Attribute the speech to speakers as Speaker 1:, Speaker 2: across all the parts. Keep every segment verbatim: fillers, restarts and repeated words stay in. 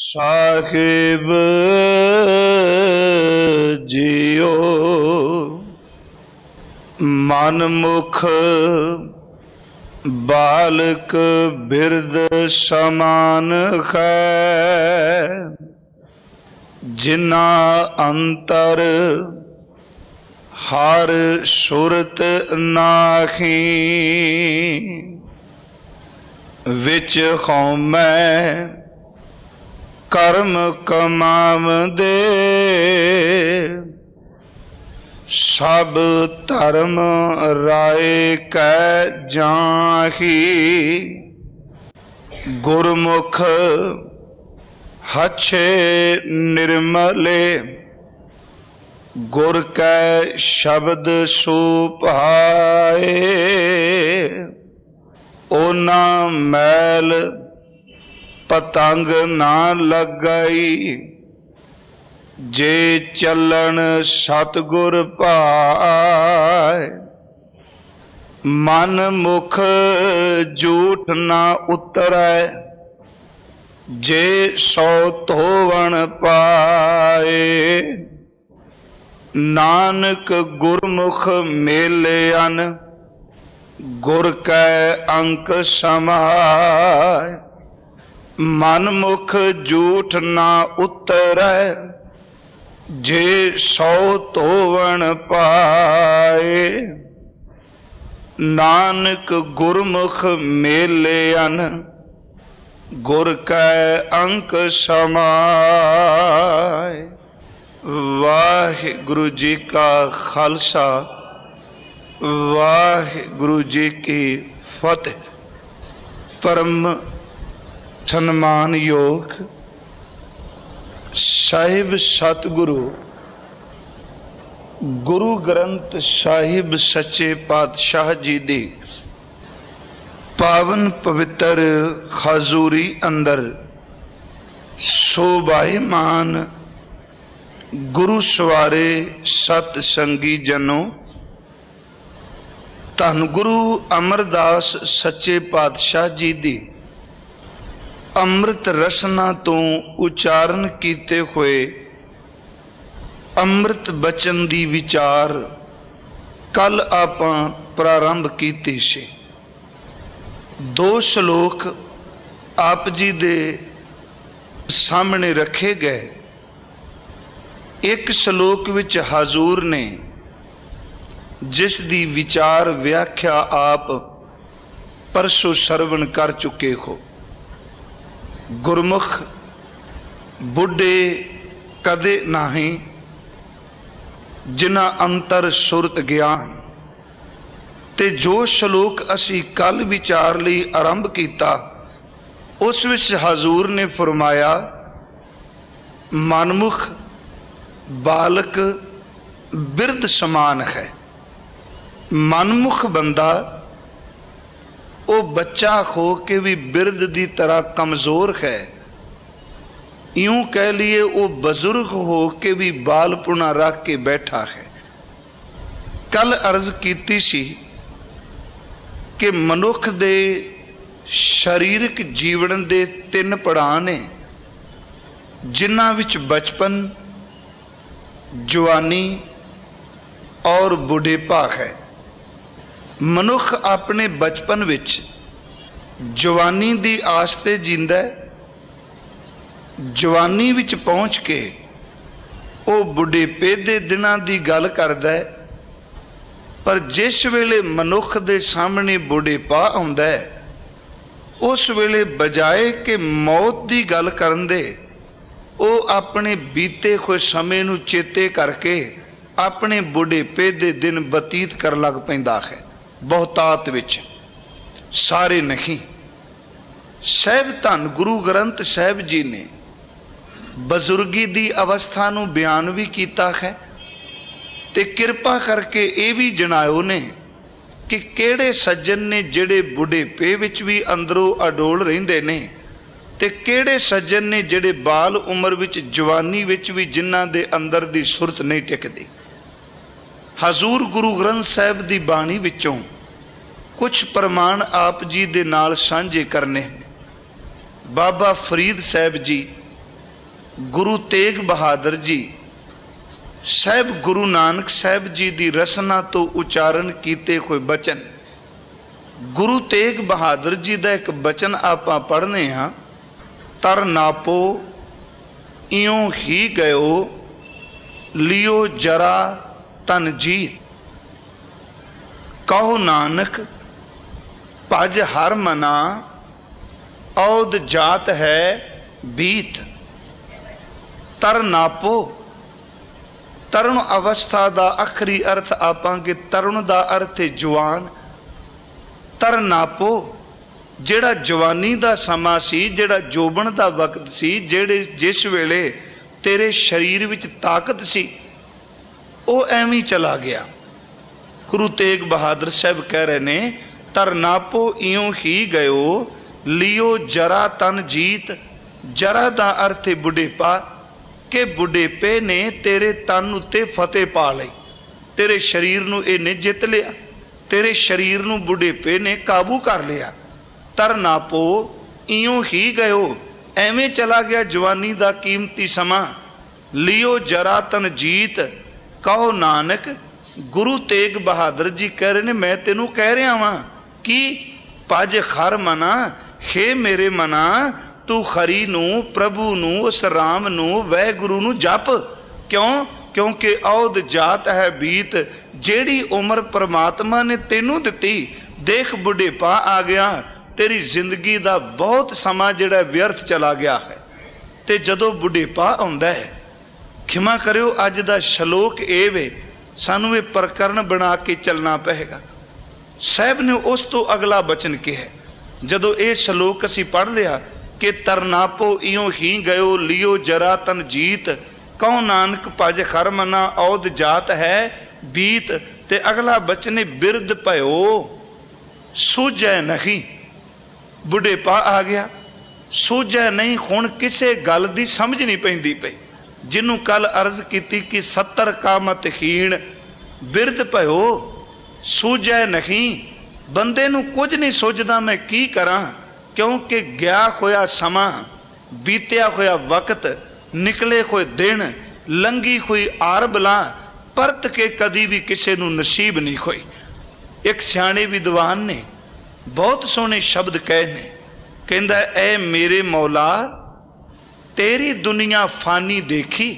Speaker 1: साहिब जियो मनमुख बालक बिरद समान है, जिना अंतर हर सुरत नाही, विच हौमै कर्म कमावदे, सब धर्म राय कै जाही, गुरमुख हच्छे निर्मले, गुर कै शब्द सुभाए, ओना मैल पतंग ना लगई, जे चलन सतगुर पाए, मन मुख झूठ ना उतरै, जे सौ धोवण पाए, नानक गुरमुख मेले अन, गुर कै अंक समाए, मन मुख झूठ ना उतरै, जे सौ धोवण पाए, नानक गुरमुख मेले अन, गुर कै अंक समाए। वाहिगुरु जी का खालसा, वाहिगुरु जी की फतेह। परम सन्मान योग साहिब सतगुरु गुरु ग्रंथ साहिब सच्चे पातशाह जी दी पावन पवित्र हजूरी अंदर शोभायमान गुरु सवारे सत संगी जनों, धन गुरु अमरदास सच्चे पातशाह जी दी अमृत रसना तो उचारण किते हुए अमृत बचन दी विचार कल आपां प्रारंभ कीती सी। दो श्लोक आप जी दे सामने रखे गए। एक श्लोक विच हजूर ने जिस दी विचार व्याख्या आप परसों सरवण कर चुके हो, गुरमुख बुढ़े कदे नहीं, जिन्हां अंतर सुरत ज्ञान। ते जो श्लोक असी कल विचार लई आरंभ किया, उस विच हजूर ने फरमाया, मनमुख बालक बिरद समान है। मनमुख बंदा वो बच्चा हो के भी बिरद दी तरह कमज़ोर है, यूं कह लिए वो बुजुर्ग हो के भी बालपुना रख के बैठा है। कल अर्ज कीती सी कि मनुख दे शरीरक जीवन दे तीन पड़ाव ने, जिन्हां विच बचपन, जवानी और बुढ़ेपा है। मनुख अपने बचपन विच जवानी दी आस्ते जींदा है, जवानी विच पहुँच के वो बुढ़ेपे दे दिनां दी गल करदा है। पर जिस वेले मनुख दे सामने बुढ़ेपा आउंदा है, उस वेले बजाए कि मौत दी गल करन दे, वो अपने बीते हुए समय नूं चेते करके अपने बुढ़ेपे दे दिन बतीत कर लग पैंदा है। बहुतात विच, सारे नहीं। साहिब धन गुरु ग्रंथ साहिब जी ने बजुर्गी दी अवस्था नूं बयान भी किया है, ते किरपा करके ये भी जणायो ने कि किहड़े सज्जन ने जिहड़े बुढ़ेपे विच भी अंदरों अडोल रहिंदे ने, ते किहड़े सज्जन ने जिहड़े बाल उम्र विच जवानी विच भी जिन्हां दे अंदर दी सुरत नहीं टिकदी। हजूर गुरु ग्रंथ साहिब दी बाणी विचों कुछ प्रमाण आप जी दे नाल सांझे करने। बाबा फरीद साहब जी गुरु तेग बहादुर जी साहब गुरु नानक साहब जी की रसना तो उच्चारण किए कोई बचन। गुरु तेग बहादुर जी का एक बचन आप पढ़ने हाँ, तर नापो इयों ही गयो लियो जरा तन जीत, कहो नानक भज हर मना औद जात है बीत। तर नापो तरुण अवस्था का आखिरी अर्थ आपां के तरुण का अर्थ है जवान। तर नापो जेड़ा जवानी का समा सी, जेड़ा जोबन का वक्त सी, जेड़े जिस वेले तेरे शरीर विच ताकत सी, वो एवं चला गया। गुरु तेग बहादुर साहब कह रहे ने तर नापो इयों ही गयो लियो जरा तन जीत। जरा का अर्थ है बुढ़ेपा, के बुढ़ेपे ने तेरे तन उत्ते फतेह पा लई, तेरे शरीर नूं इहने जित लिया, तेरे शरीर नूं बुढ़ेपे ने काबू कर लिया। तर नापो इयों ही गयो, एवें चला गया जवानी का कीमती समा। लियो जरा तन जीत, कहो नानक। गुरु तेग बहादुर जी कह रहे ने मैं तेनू कह रहा वां कि पज खर मना, हे मेरे मना तू खरी नू प्रभु नू उस राम नू वह गुरु नू जप। क्यों? क्योंकि औद जात है बीत, जेड़ी उम्र परमात्मा ने तेनू दिती, देख बुढ़ेपा आ गया, तेरी जिंदगी का बहुत समा जिहड़ा व्यर्थ चला गया है। ते जदों बुढ़ेपा आउंदा है, खिमा करियो अज दा शलोक ए वे, सानू ये प्रकरण बना के चलना पएगा। साहब ने उस तो अगला बचन कहा, जदों ये शलोक असीं पढ़ लिया कि तरनापो इयों ही गयो लियो जरा तन जीत, कहो नानक भज खर मना औद जात है बीत। ते अगला बचन बिरद भयो सूझै नहीं। बुढ़ेपा आ गया, सूझै नहीं, हुण किसे गल दी समझ नहीं पैंदी पई। जिन्हों कल अर्ज की कि सत्तर कामत हीण बिरद भयो सूझै नहीं। बंदे नूं कुछ नहीं सूझदा मैं की करा, क्योंकि गया होया समा, बीतिया होया वक्त, निकले कोई दिन, लंघी कोई आर बला, परत के कदी भी किसी नूं नसीब नहीं होई। एक सियाणे विद्वान ने बहुत सोहने शब्द कहे ने, कहंदा ऐ मेरे मौला तेरी दुनिया फानी देखी,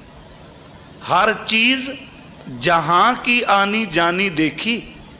Speaker 1: हर चीज जहां की आनी जानी देखी,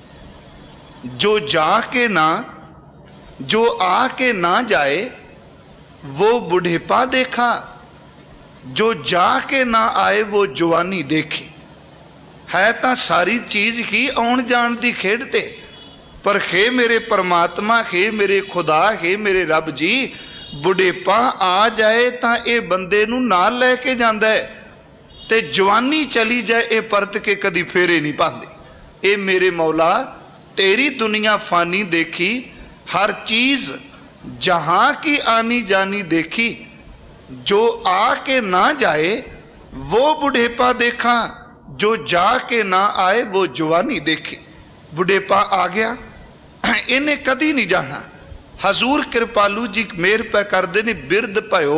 Speaker 1: जो जाके ना जो आके ना जाए वो बुढ़ेपा देखा, जो जाके ना आए वो जवानी देखी। है तो सारी चीज़ ही आउण जाण दी खेड ते, पर हे मेरे परमात्मा, हे मेरे खुदा, हे मेरे रब जी, बुढ़ेपा आ जाए तो ये बंदे नूं नाल लैके जांदा है, ते जवानी चली जाए ये परत के कदी फेरे नहीं पांदी। ये मेरे मौला तेरी दुनिया फानी देखी, हर चीज़ जहाँ की आनी जानी देखी, जो आके ना जाए वो बुढ़ेपा देखा, जो जाके ना आए वो जवानी देखी। बुढ़ेपा आ गया, इन्हें कदी नहीं जाना। हजूर कृपालू जी मेहर पे करते ने बिरद भयो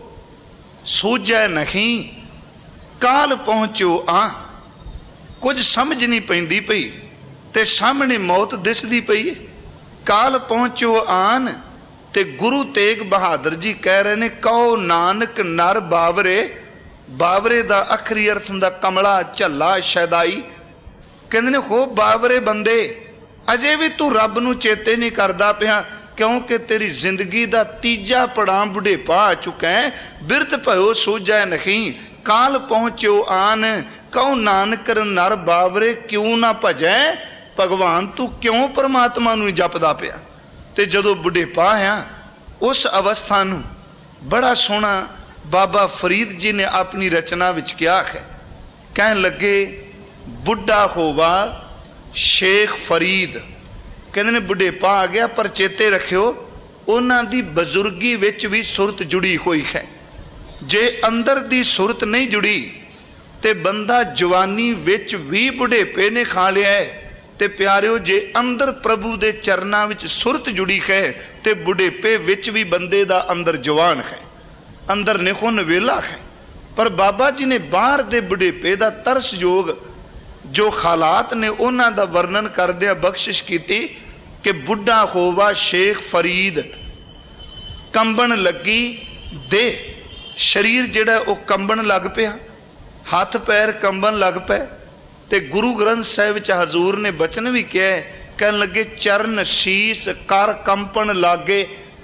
Speaker 1: सूझै नहीं, काल पहुँचो आ। कुछ समझ नहीं पैंदी पई ते सामने मौत दिसदी पई। काल पहुँचो आन, ते गुरु तेग बहादुर जी कह रहे ने कहो नानक नर बावरे। बावरे का आखिरी अर्थ हुंदा कमला, झल्ला, शैदाई। कहंदे ने हो बावरे बंदे, अजे भी तू रब नूं चेते नहीं करदा पिया, क्योंकि तेरी जिंदगी का तीजा पड़ाव बुढ़ेपा आ चुका है। बिरद भयो सूझै नहीं, काल पहुँचो आन, कहो नानक नर बावरे क्यों ना भजै। भगवान तू क्यों परमात्मा नूं जपदा पिया। ते जदों बुढ़ेपा आ, उस अवस्था नूं बड़ा सोहना बाबा फरीद जी ने अपनी रचना विच कहा है। कहन लगे बुढ़ा होवा शेख फरीद। कहते ने बुढ़ेपा आ गया, पर चेते रखियो उन्हां दी बजुर्गी विच भी सुरत जुड़ी हुई है। जे अंदर दी सुरत नहीं जुड़ी ते बंदा जवानी विच भी बुढ़ेपे ने खा लिया है। ते प्यारिओ जे अंदर प्रभु दे चरनां विच सुरत जुड़ी है ते बुढ़ेपे विच भी बंदे दा अंदर जवान है। अंदर निखो नवेला है। पर बाबा जी ने बाहर दे बुढ़ेपे दा तरसयोग जो हालात ने उन्हां दा वर्णन करदिया बख्शिश कीती कि बुढ़ा होवा शेख फरीद कंबन लगी दे, शरीर जिहड़ा वो कंबन लग पिया, हथ पैर कंबन लग पे। ते गुरु ग्रंथ साहिब च हजूर ने बचन भी कहा, कहन लगे चरण शीस कर कंपन लागे,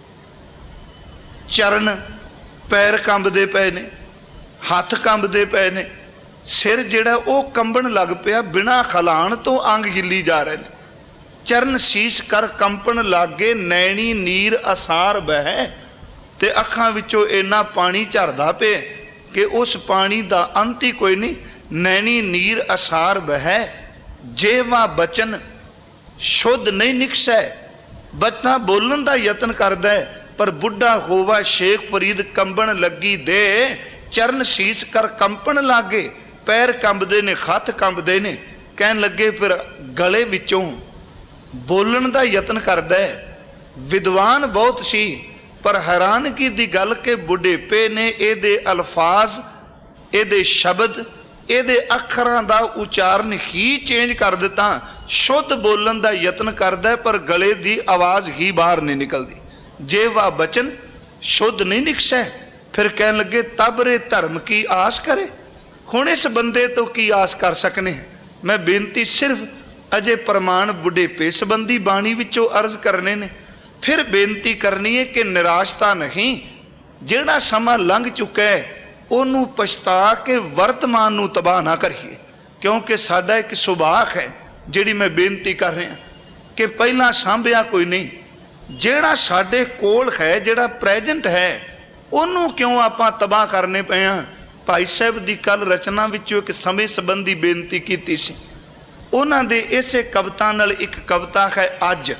Speaker 1: चरण पैर कंबदे पे ने, हथ कंबदे पे ने, सिर जिहड़ा वो कंबन लग पिया, बिना खलाण तो अंग हिली जा रहे हैं। चरण शीस कर कंपन लागे, नैनी नीर असार बह, ते अखां विचों इन्ना पानी झरदा पे कि उस पानी दा अंत ही कोई नहीं। नैनी नीर असार बह, जेवा बचन शुद्ध नहीं निकसै। बच्चा बोलन का यतन करदा है, पर बुढ़ा होवा शेख फरीद कंबन लगी दे, चरण शीस कर कंपन लागे, पैर कंबदे ने, हथ कंबदे ने। कहन लगे फिर गले विचों बोलन का यतन करदा है। विद्वान बहुत सी, पर हैरानगी की गल के बुढ़ेपे ने इहदे अल्फाज, इहदे शब्द, इहदे अखरां दा उचारण ही चेंज कर दिता। शुद्ध बोलन का यतन करदा है, पर गले की आवाज़ ही बाहर नहीं निकलती। जे वह बचन शुद्ध नहीं निकसै। फिर कहन लगे तब रे धर्म की आस करे। हुण इस बंदे तो की आस कर सकने। मैं बेनती सिर्फ अजे प्रमाण बुढ़ेपे संबंधी बाणी विचों अर्ज करने ने। फिर बेनती करनी है कि निराशता नहीं, जिहड़ा समा लंघ चुका है उन्होंने पछता के वर्तमान नूं तबाह ना करिए। क्योंकि साडा एक सुभाग है जिहड़ी मैं बेनती कर रहा कि पहला सांभिया कोई नहीं, जिहड़ा साडे कोल है, जिहड़ा प्रेजेंट है, उन्होंने क्यों आपां तबाह करने पे हाँ। भाई साहब की कल रचना विचों एक समय संबंधी बेनती की सी। उन्हां दे इसे कविता नाल एक कविता है अज।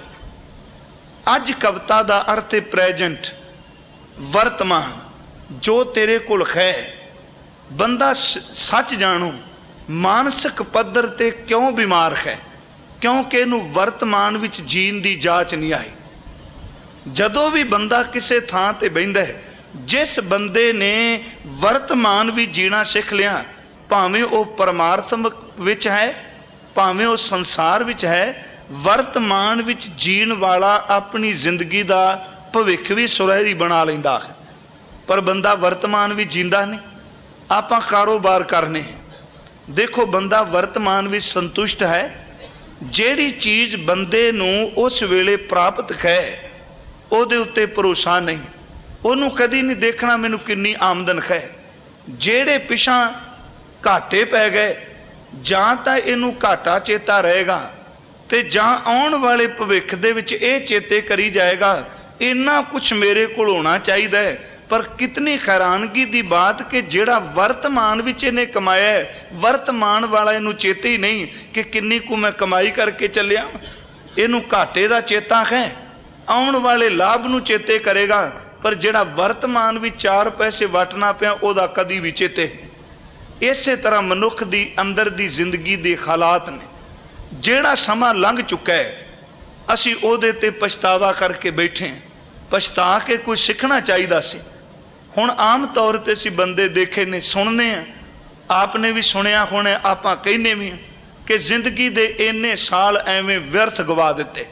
Speaker 1: अज कविता का अर्थ है प्रेजेंट, वर्तमान, जो तेरे कोल है। बंदा सच जानो मानसिक पद्धर ते क्यों बीमार है, क्योंकि इनू वर्तमान विच जीन की जाच नहीं आई। जदों भी बंदा किसी थां ते बहिंदा है, जिस बंदे ने वर्तमान भी जीना सीख लिया, भावें वो परमार्थ विच है, भावें वो संसार विच है, वर्तमान विच जीण वाला अपनी जिंदगी का भविख भी सुनहरी बना लैंदा है। पर बंदा वर्तमान भी जींदा नहीं। आपां कारोबार करने, देखो बंदा वर्तमान भी संतुष्ट है। जिहड़ी चीज़ बंदे नूं उस वेले प्राप्त है, उहदे उत्ते भरोसा नहीं। उन्होंने कदी नहीं देखना मैनू कितनी आमदन है। जेड़े पिछा घाटे पै गए, जां तां इनू घाटा चेता रहेगा, तो जां आउण वाले भविख दे विच इह चेते करी जाएगा इन्ना कुछ मेरे कोल होना चाहिए। पर कितनी हैरानगी की बात कि जिहड़ा वर्तमान विच इहने कमाया है, वर्तमान वाला इनू चेते ही नहीं कि किन्नी को मैं कमाई करके चलिया। इनू घाटे का चेता है, आउण वाले लाभ नू चेते करेगा, पर जिहड़ा वर्तमान भी चार पैसे वटना पिया उहदा कदी भी चेते। इस तरह मनुख दी अंदर दी जिंदगी दे हालात ने। जिहड़ा समा लंघ चुका है, असी उहदे ते पछतावा करके बैठे हैं। पछता के कुछ सीखना चाहिए सी। हुण आम तौर पर असी बंदे देखे ने, सुनने हैं, आपने भी सुनिया होना, आपां कहने भी कि जिंदगी दे इन्ने साल एवें व्यर्थ गवा दिते।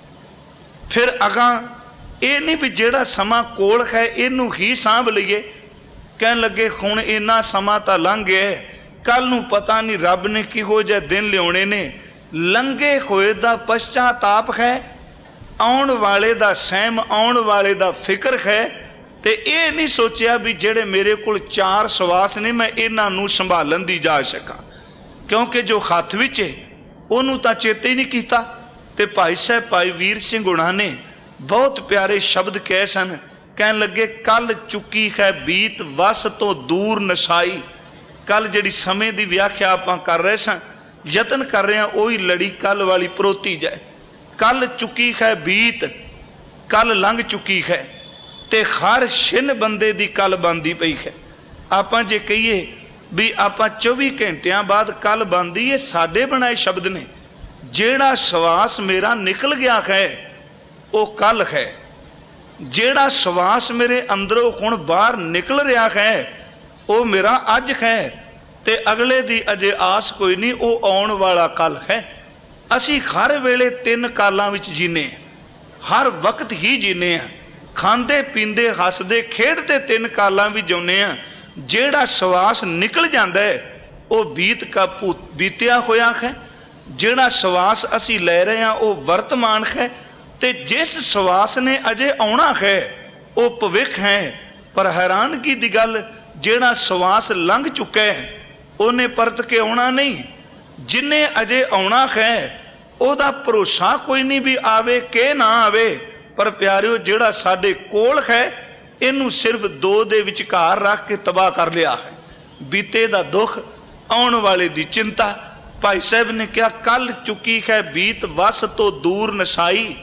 Speaker 1: फिर अगां ये नहीं भी जिहड़ा समा कोल है इनू ही सांभ लईए। कहन लगे हुण इन्ना समा तां लंघ गया, कल नूं पता नहीं रब ने किहो जिहे दिन लियाउणे ने। लंघे होए दा पश्चाताप है, आउण वाले दा सहम, आउण वाले दा फिक्र है। तो ये नहीं सोचिया भी जिहड़े मेरे कोल चार सवास ने मैं इन्हां नूं संभालन दी जा सकां, क्योंकि जो हत्थ विच है उहनूं तां चेते ही नहीं कीता। ते भाई साहब भाई वीर सिंह हुणां ने बहुत प्यारे शब्द कहे सन। कहन लगे कल चुकी है बीत वस तो दूर नसाई। कल जिहड़ी समय की व्याख्या आपां कर रहे सन, यतन कर रहे हैं, वही लड़ी कल वाली परोती जाए। कल चुकी है बीत, कल लंघ चुकी है, ते हर छिन बंदे दी कल बनती पई है। आपां जे कहिए भी आपां चौबी घंटिया बाद कल बनती, ये साडे बनाए शब्द ने। जिहड़ा सवास मेरा निकल गया है वो कल है, ਜਿਹੜਾ ਸਵਾਸ ਮੇਰੇ ਅੰਦਰੋਂ ਹੁਣ ਬਾਹਰ ਨਿਕਲ ਰਿਹਾ ਹੈ ਉਹ ਮੇਰਾ ਅੱਜ ਹੈ ਤੇ ਅਗਲੇ ਦੀ ਅਜੇ ਆਸ ਕੋਈ ਨਹੀਂ, ਉਹ ਆਉਣ ਵਾਲਾ ਕੱਲ ਹੈ। ਅਸੀਂ ਹਰ ਵੇਲੇ ਤਿੰਨ ਕਾਲਾਂ ਵਿੱਚ ਜੀਨੇ, ਹਰ ਵਕਤ ਹੀ ਜੀਨੇ ਆ, ਖਾਂਦੇ ਪੀਂਦੇ ਹੱਸਦੇ ਖੇਡਦੇ ਤਿੰਨ ਕਾਲਾਂ ਵੀ ਜਿਉਂਦੇ ਆ। ਜਿਹੜਾ ਸਵਾਸ ਨਿਕਲ ਜਾਂਦਾ ਹੈ ਉਹ ਬੀਤ ਕਾ ਭੂਤ ਬੀਤਿਆ ਹੋਇਆ ਹੈ, ਜਿਹੜਾ ਸਵਾਸ ਅਸੀਂ ਲੈ ਰਹੇ ਹਾਂ ਉਹ ਵਰਤਮਾਨ ਹੈ, ਤੇ ਜਿਸ ਸਵਾਸ ਨੇ ਅਜੇ ਆਉਣਾ ਹੈ ਉਹ ਭਵਿੱਖ ਹੈ। ਪਰ ਹੈਰਾਨਗੀ ਦੀ ਗੱਲ, ਜਿਹੜਾ ਸਵਾਸ ਲੰਘ ਚੁੱਕਾ ਹੈ ਉਹਨੇ ਪਰਤ ਕੇ ਆਉਣਾ ਨਹੀਂ, ਜਿੰਨੇ ਅਜੇ ਆਉਣਾ ਹੈ ਉਹਦਾ ਭਰੋਸਾ ਕੋਈ ਨਹੀਂ ਵੀ ਆਵੇ ਕਿ ਨਾ ਆਵੇ। ਪਰ ਪਿਆਰਿਓ, ਜਿਹੜਾ ਸਾਡੇ ਕੋਲ ਹੈ ਇਹਨੂੰ ਸਿਰਫ ਦੋ ਦੇ ਵਿਚਕਾਰ ਰੱਖ ਕੇ ਤਬਾਹ ਕਰ ਲਿਆ ਹੈ। ਬੀਤੇ ਦਾ ਦੁੱਖ, ਆਉਣ ਵਾਲੇ ਦੀ ਚਿੰਤਾ। ਭਾਈ ਸਾਹਿਬ ਨੇ ਕਿਹਾ, ਕੱਲ ਚੁੱਕੀ ਹੈ ਬੀਤ ਵਸ ਤੋਂ ਦੂਰ ਨਸਾਈ,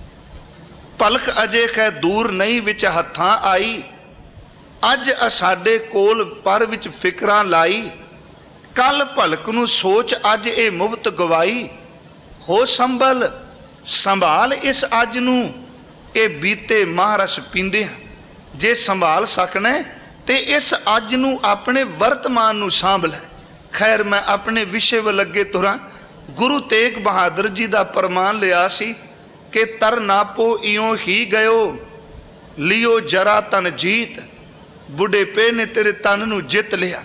Speaker 1: ਪਲਕ ਅਜੇ ਹੈ ਦੂਰ ਨਹੀਂ ਵਿੱਚ ਹੱਥਾਂ ਆਈ। ਅੱਜ ਸਾਡੇ ਕੋਲ ਪਰ ਵਿੱਚ ਫਿਕਰਾਂ ਲਾਈ, ਕੱਲ ਭਲਕ ਨੂੰ ਸੋਚ ਅੱਜ ਇਹ ਮੁਫਤ ਗਵਾਈ। ਹੋ ਸੰਭਲ ਸੰਭਾਲ ਇਸ ਅੱਜ ਨੂੰ, ਇਹ ਬੀਤੇ ਮਹਾਰਸ ਪੀਂਦੇ। ਜੇ ਸੰਭਾਲ ਸਕਣਾ ਤੇ ਇਸ ਅੱਜ ਨੂੰ ਆਪਣੇ ਵਰਤਮਾਨ ਨੂੰ ਸਾਂਭ ਲੈ। ਖੈਰ, ਮੈਂ ਆਪਣੇ ਵਿਸ਼ੇ ਵੱਲ ਅੱਗੇ ਤੁਰਾਂ। ਗੁਰੂ ਤੇਗ ਬਹਾਦਰ ਜੀ ਦਾ ਪ੍ਰਮਾਣ ਲਿਆ ਸੀ ਕਿ ਤਰ ਨਾਪੋ ਇਉਂ ਹੀ ਗਇਓ, ਲਿਓ ਜਰਾ ਤਨ ਜੀਤ। ਬੁਢੇਪੇ ਨੇ ਤੇਰੇ ਤਨ ਨੂੰ ਜਿੱਤ ਲਿਆ।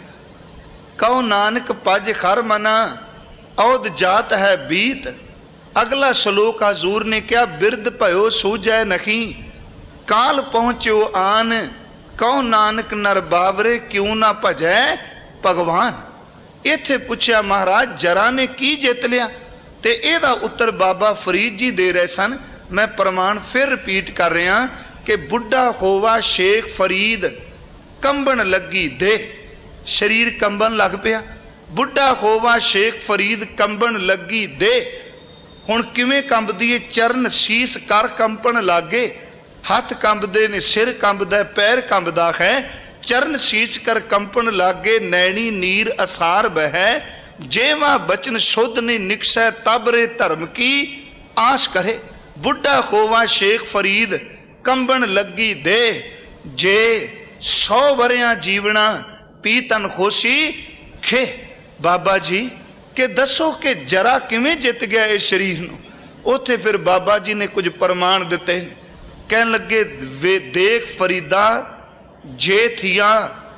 Speaker 1: ਕਹੋ ਨਾਨਕ ਭਜ ਖਰ ਮਨਾ, ਔਦ ਜਾਤ ਹੈ ਬੀਤ। ਅਗਲਾ ਸ਼ਲੋਕ ਹਜ਼ੂਰ ਨੇ ਕਿਹਾ, ਬਿਰਧ ਭਇਓ ਸੂਝੈ ਨਖੀ, ਕਾਲ ਪਹੁੰਚਿਓ ਆਨ। ਕਹੋ ਨਾਨਕ ਨਰ ਬਾਵਰੇ, ਕਿਉਂ ਨਾ ਭਜੈ ਭਗਵਾਨ। ਇੱਥੇ ਪੁੱਛਿਆ ਮਹਾਰਾਜ ਜਰਾ ਨੇ ਕੀ ਜਿੱਤ ਲਿਆ, ਤੇ ਇਹਦਾ ਉੱਤਰ ਬਾਬਾ ਫਰੀਦ ਜੀ ਦੇ ਰਹੇ ਸਨ। ਮੈਂ ਪ੍ਰਮਾਣ ਫਿਰ ਰਿਪੀਟ ਕਰ ਰਿਹਾ ਕਿ ਬੁੱਢਾ ਹੋਵਾ ਸ਼ੇਖ ਫਰੀਦ, ਕੰਬਣ ਲੱਗੀ ਦੇ। ਸਰੀਰ ਕੰਬਣ ਲੱਗ ਪਿਆ। ਬੁੱਢਾ ਹੋਵਾ ਸ਼ੇਖ ਫਰੀਦ, ਕੰਬਣ ਲੱਗੀ ਦੇ। ਹੁਣ ਕਿਵੇਂ ਕੰਬਦੀ ਏ? ਚਰਨ ਸੀਸ ਕਰ ਕੰਪਣ ਲਾਗੇ। ਹੱਥ ਕੰਬਦੇ ਨੇ, ਸਿਰ ਕੰਬਦਾ, ਪੈਰ ਕੰਬਦਾ ਹੈ। ਚਰਨ ਸੀਸ ਕਰ ਕੰਪਣ ਲਾਗੇ, ਨੈਣੀ ਨੀਰ ਅਸਾਰ ਬਹਿ। जेवा बचन शुद्ध ने निकसै तब रे धर्म की आस करे। बुढ़ा होवा शेख फरीद कंबन लगी दे, जे सौ वरियां जीवना पीतन होसी खे। बाबा जी के दसो कि जरा किवें जित गया इस शरीर नूं। उत्थे फिर बाबा जी ने कुछ प्रमाण दिते। कहन लगे वे देख फरीदा जे थियां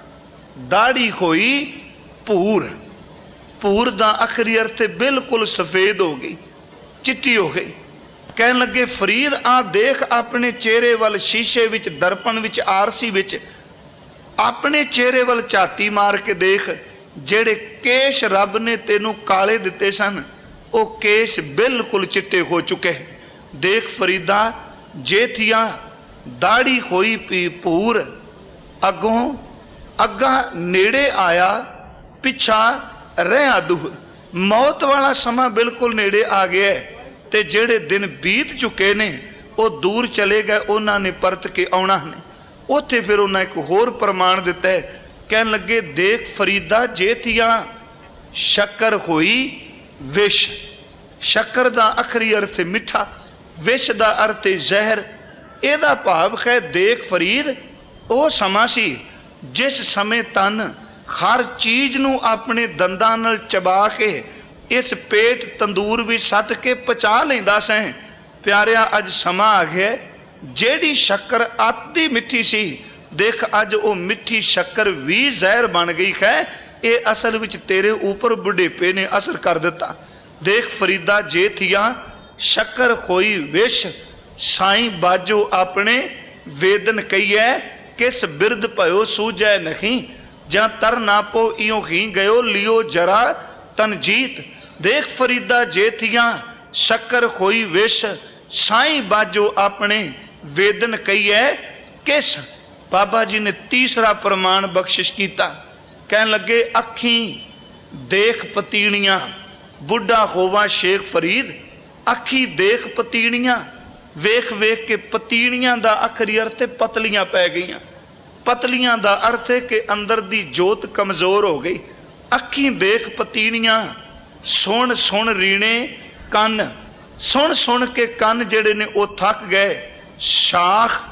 Speaker 1: दाढ़ी होई भूर। भूर दा आखिरी अर्थ बिल्कुल सफेद हो गई, चिट्टी हो गई। कहन लगे फरीद आ देख अपने चेहरे वाल शीशे विच, दर्पण विच, आरसी विच अपने चेहरे वाल झाती मार के देख। जेड़े केश रब ने तेनू काले दिते सन वो केश बिल्कुल चिट्टे हो चुके। देख फरीदा जे थियां दाढ़ी होई पी भूर। अगों अगा नेड़े आया, पिछा रहा दूर। मौत वाला समा बिल्कुल नेड़े आ गया है, ते जेड़े दिन बीत चुके ने वो दूर चले गए, उन्होंने परत के आना ने। उत्थे फिर उन्हें एक होर प्रमाण दिता है। कहन लगे देख फरीदा जे थियां शक्कर होई विष। शक्कर दा आखिरी अर्थ मिठा, विष दा अर्थ जहर। एदा भाव है देख फरीद वो समा सी जिस समय तन हर चीज़ नूं अपने दंदां नाल चबा के इस पेट तंदूर भी सट के पचा लैंदा सैं। प्यारिया अज समा आ गया जेड़ी शक्कर अति मिठी सी, देख अज वो मिठी शक्कर भी जहर बन गई है। ये असल विच तेरे ऊपर बुढ़ेपे ने असर कर दिता। देख फरीदा जे थिया शक्कर होई विष। साई बाजो अपने वेदन कहिए किस बिरद भयो सूझै नहीं। जा तर नापो इयों ही गयो लियो जरा तन जीत। देख फरीदा जे थिया शक्कर होई विष। साई बाजो अपने वेदन कहिए किस। बाबा जी ने तीसरा प्रमाण बख्शिश किया। कहन लगे अखी देख पतीणियां। बुढ़ा होवा शेख फरीद अखी देख पतीणियां। वेख वेख के पतीणियां दा आखिरी अर्थ पतलियां पै गईयां। पतलियां दा अर्थ है कि अंदर दी जोत कमज़ोर हो गई। अखी देख पतीणियां। सुन सुन रीणे कन। सुन सुन के कन जेड़े ने वो थक गए। शाख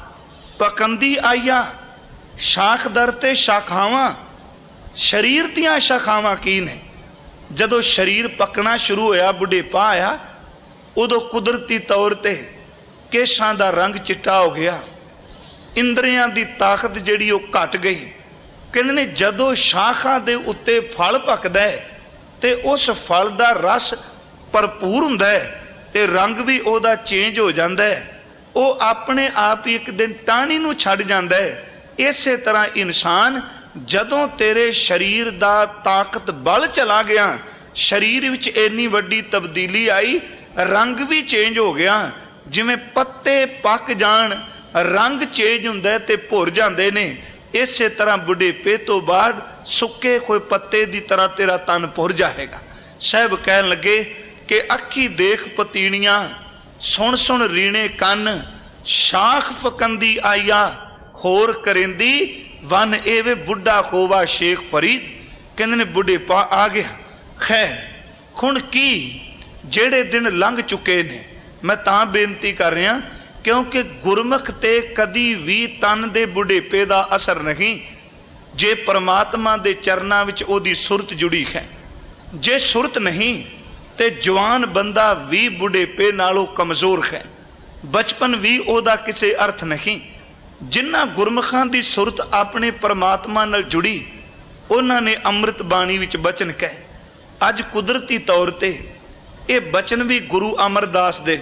Speaker 1: पकंदी आईया शाख दर ते शाखावां, शरीर दियां शाखावां की ने। जदों शरीर पकना शुरू होया, बुढ़ेपा आया, उदों कुदरती तौर ते केशां दा रंग चिट्टा हो गया, इंद्रियां दी ताकत जिहड़ी ओह घट गई। कहंदे ने जदों शाखां दे उत्ते फल पकदा है ते उस फल दा रस भरपूर हुंदा है ते रंग भी ओहदा चेंज हो जाता है, वो अपने आप ही एक दिन टाणी नूं छड्ड जाता है। इसे तरह इंसान जदों तेरे शरीर दा ताकत बल चला गया, शरीर विच इन्नी वड्डी तब्दीली आई, रंग भी चेंज हो गया। जिवें पत्ते पक जाण रंग चेंज हुंदा है ते भुर जांदे ने, इसे तरह बुढ़ेपे तो बाद सुके कोई पत्ते की तरह तेरा तन भुर जाएगा। साहब कहन लगे कि अखी देख पतीणियां, सुन सुन रीणे कन, शाख फकंदी आईया होर करेंदी वन एवे बुढ़ा खोवा शेख फरीद। कहंदे ने बुढ़ेपा आ गया। खैर हुण की जेड़े दिन लंघ चुके ने, मैं तां बेनती कर रहा क्योंकि गुरमुख ते कदी भी तन दे बुढ़ेपे दा असर नहीं, जे परमात्मा दे चरनां विच ओदी सुरत जुड़ी है। जे सुरत नहीं ते जवान बंदा भी बुढ़ेपे नालों कमज़ोर है, बचपन भी ओदा किसी अर्थ नहीं। जिन्हां गुरमुखां दी सुरत अपने परमात्मा नाल जुड़ी, उन्होंने अमृत बाणी विच बचन कहे। अज कुदरती तौर ते ये बचन भी गुरु अमरदास दे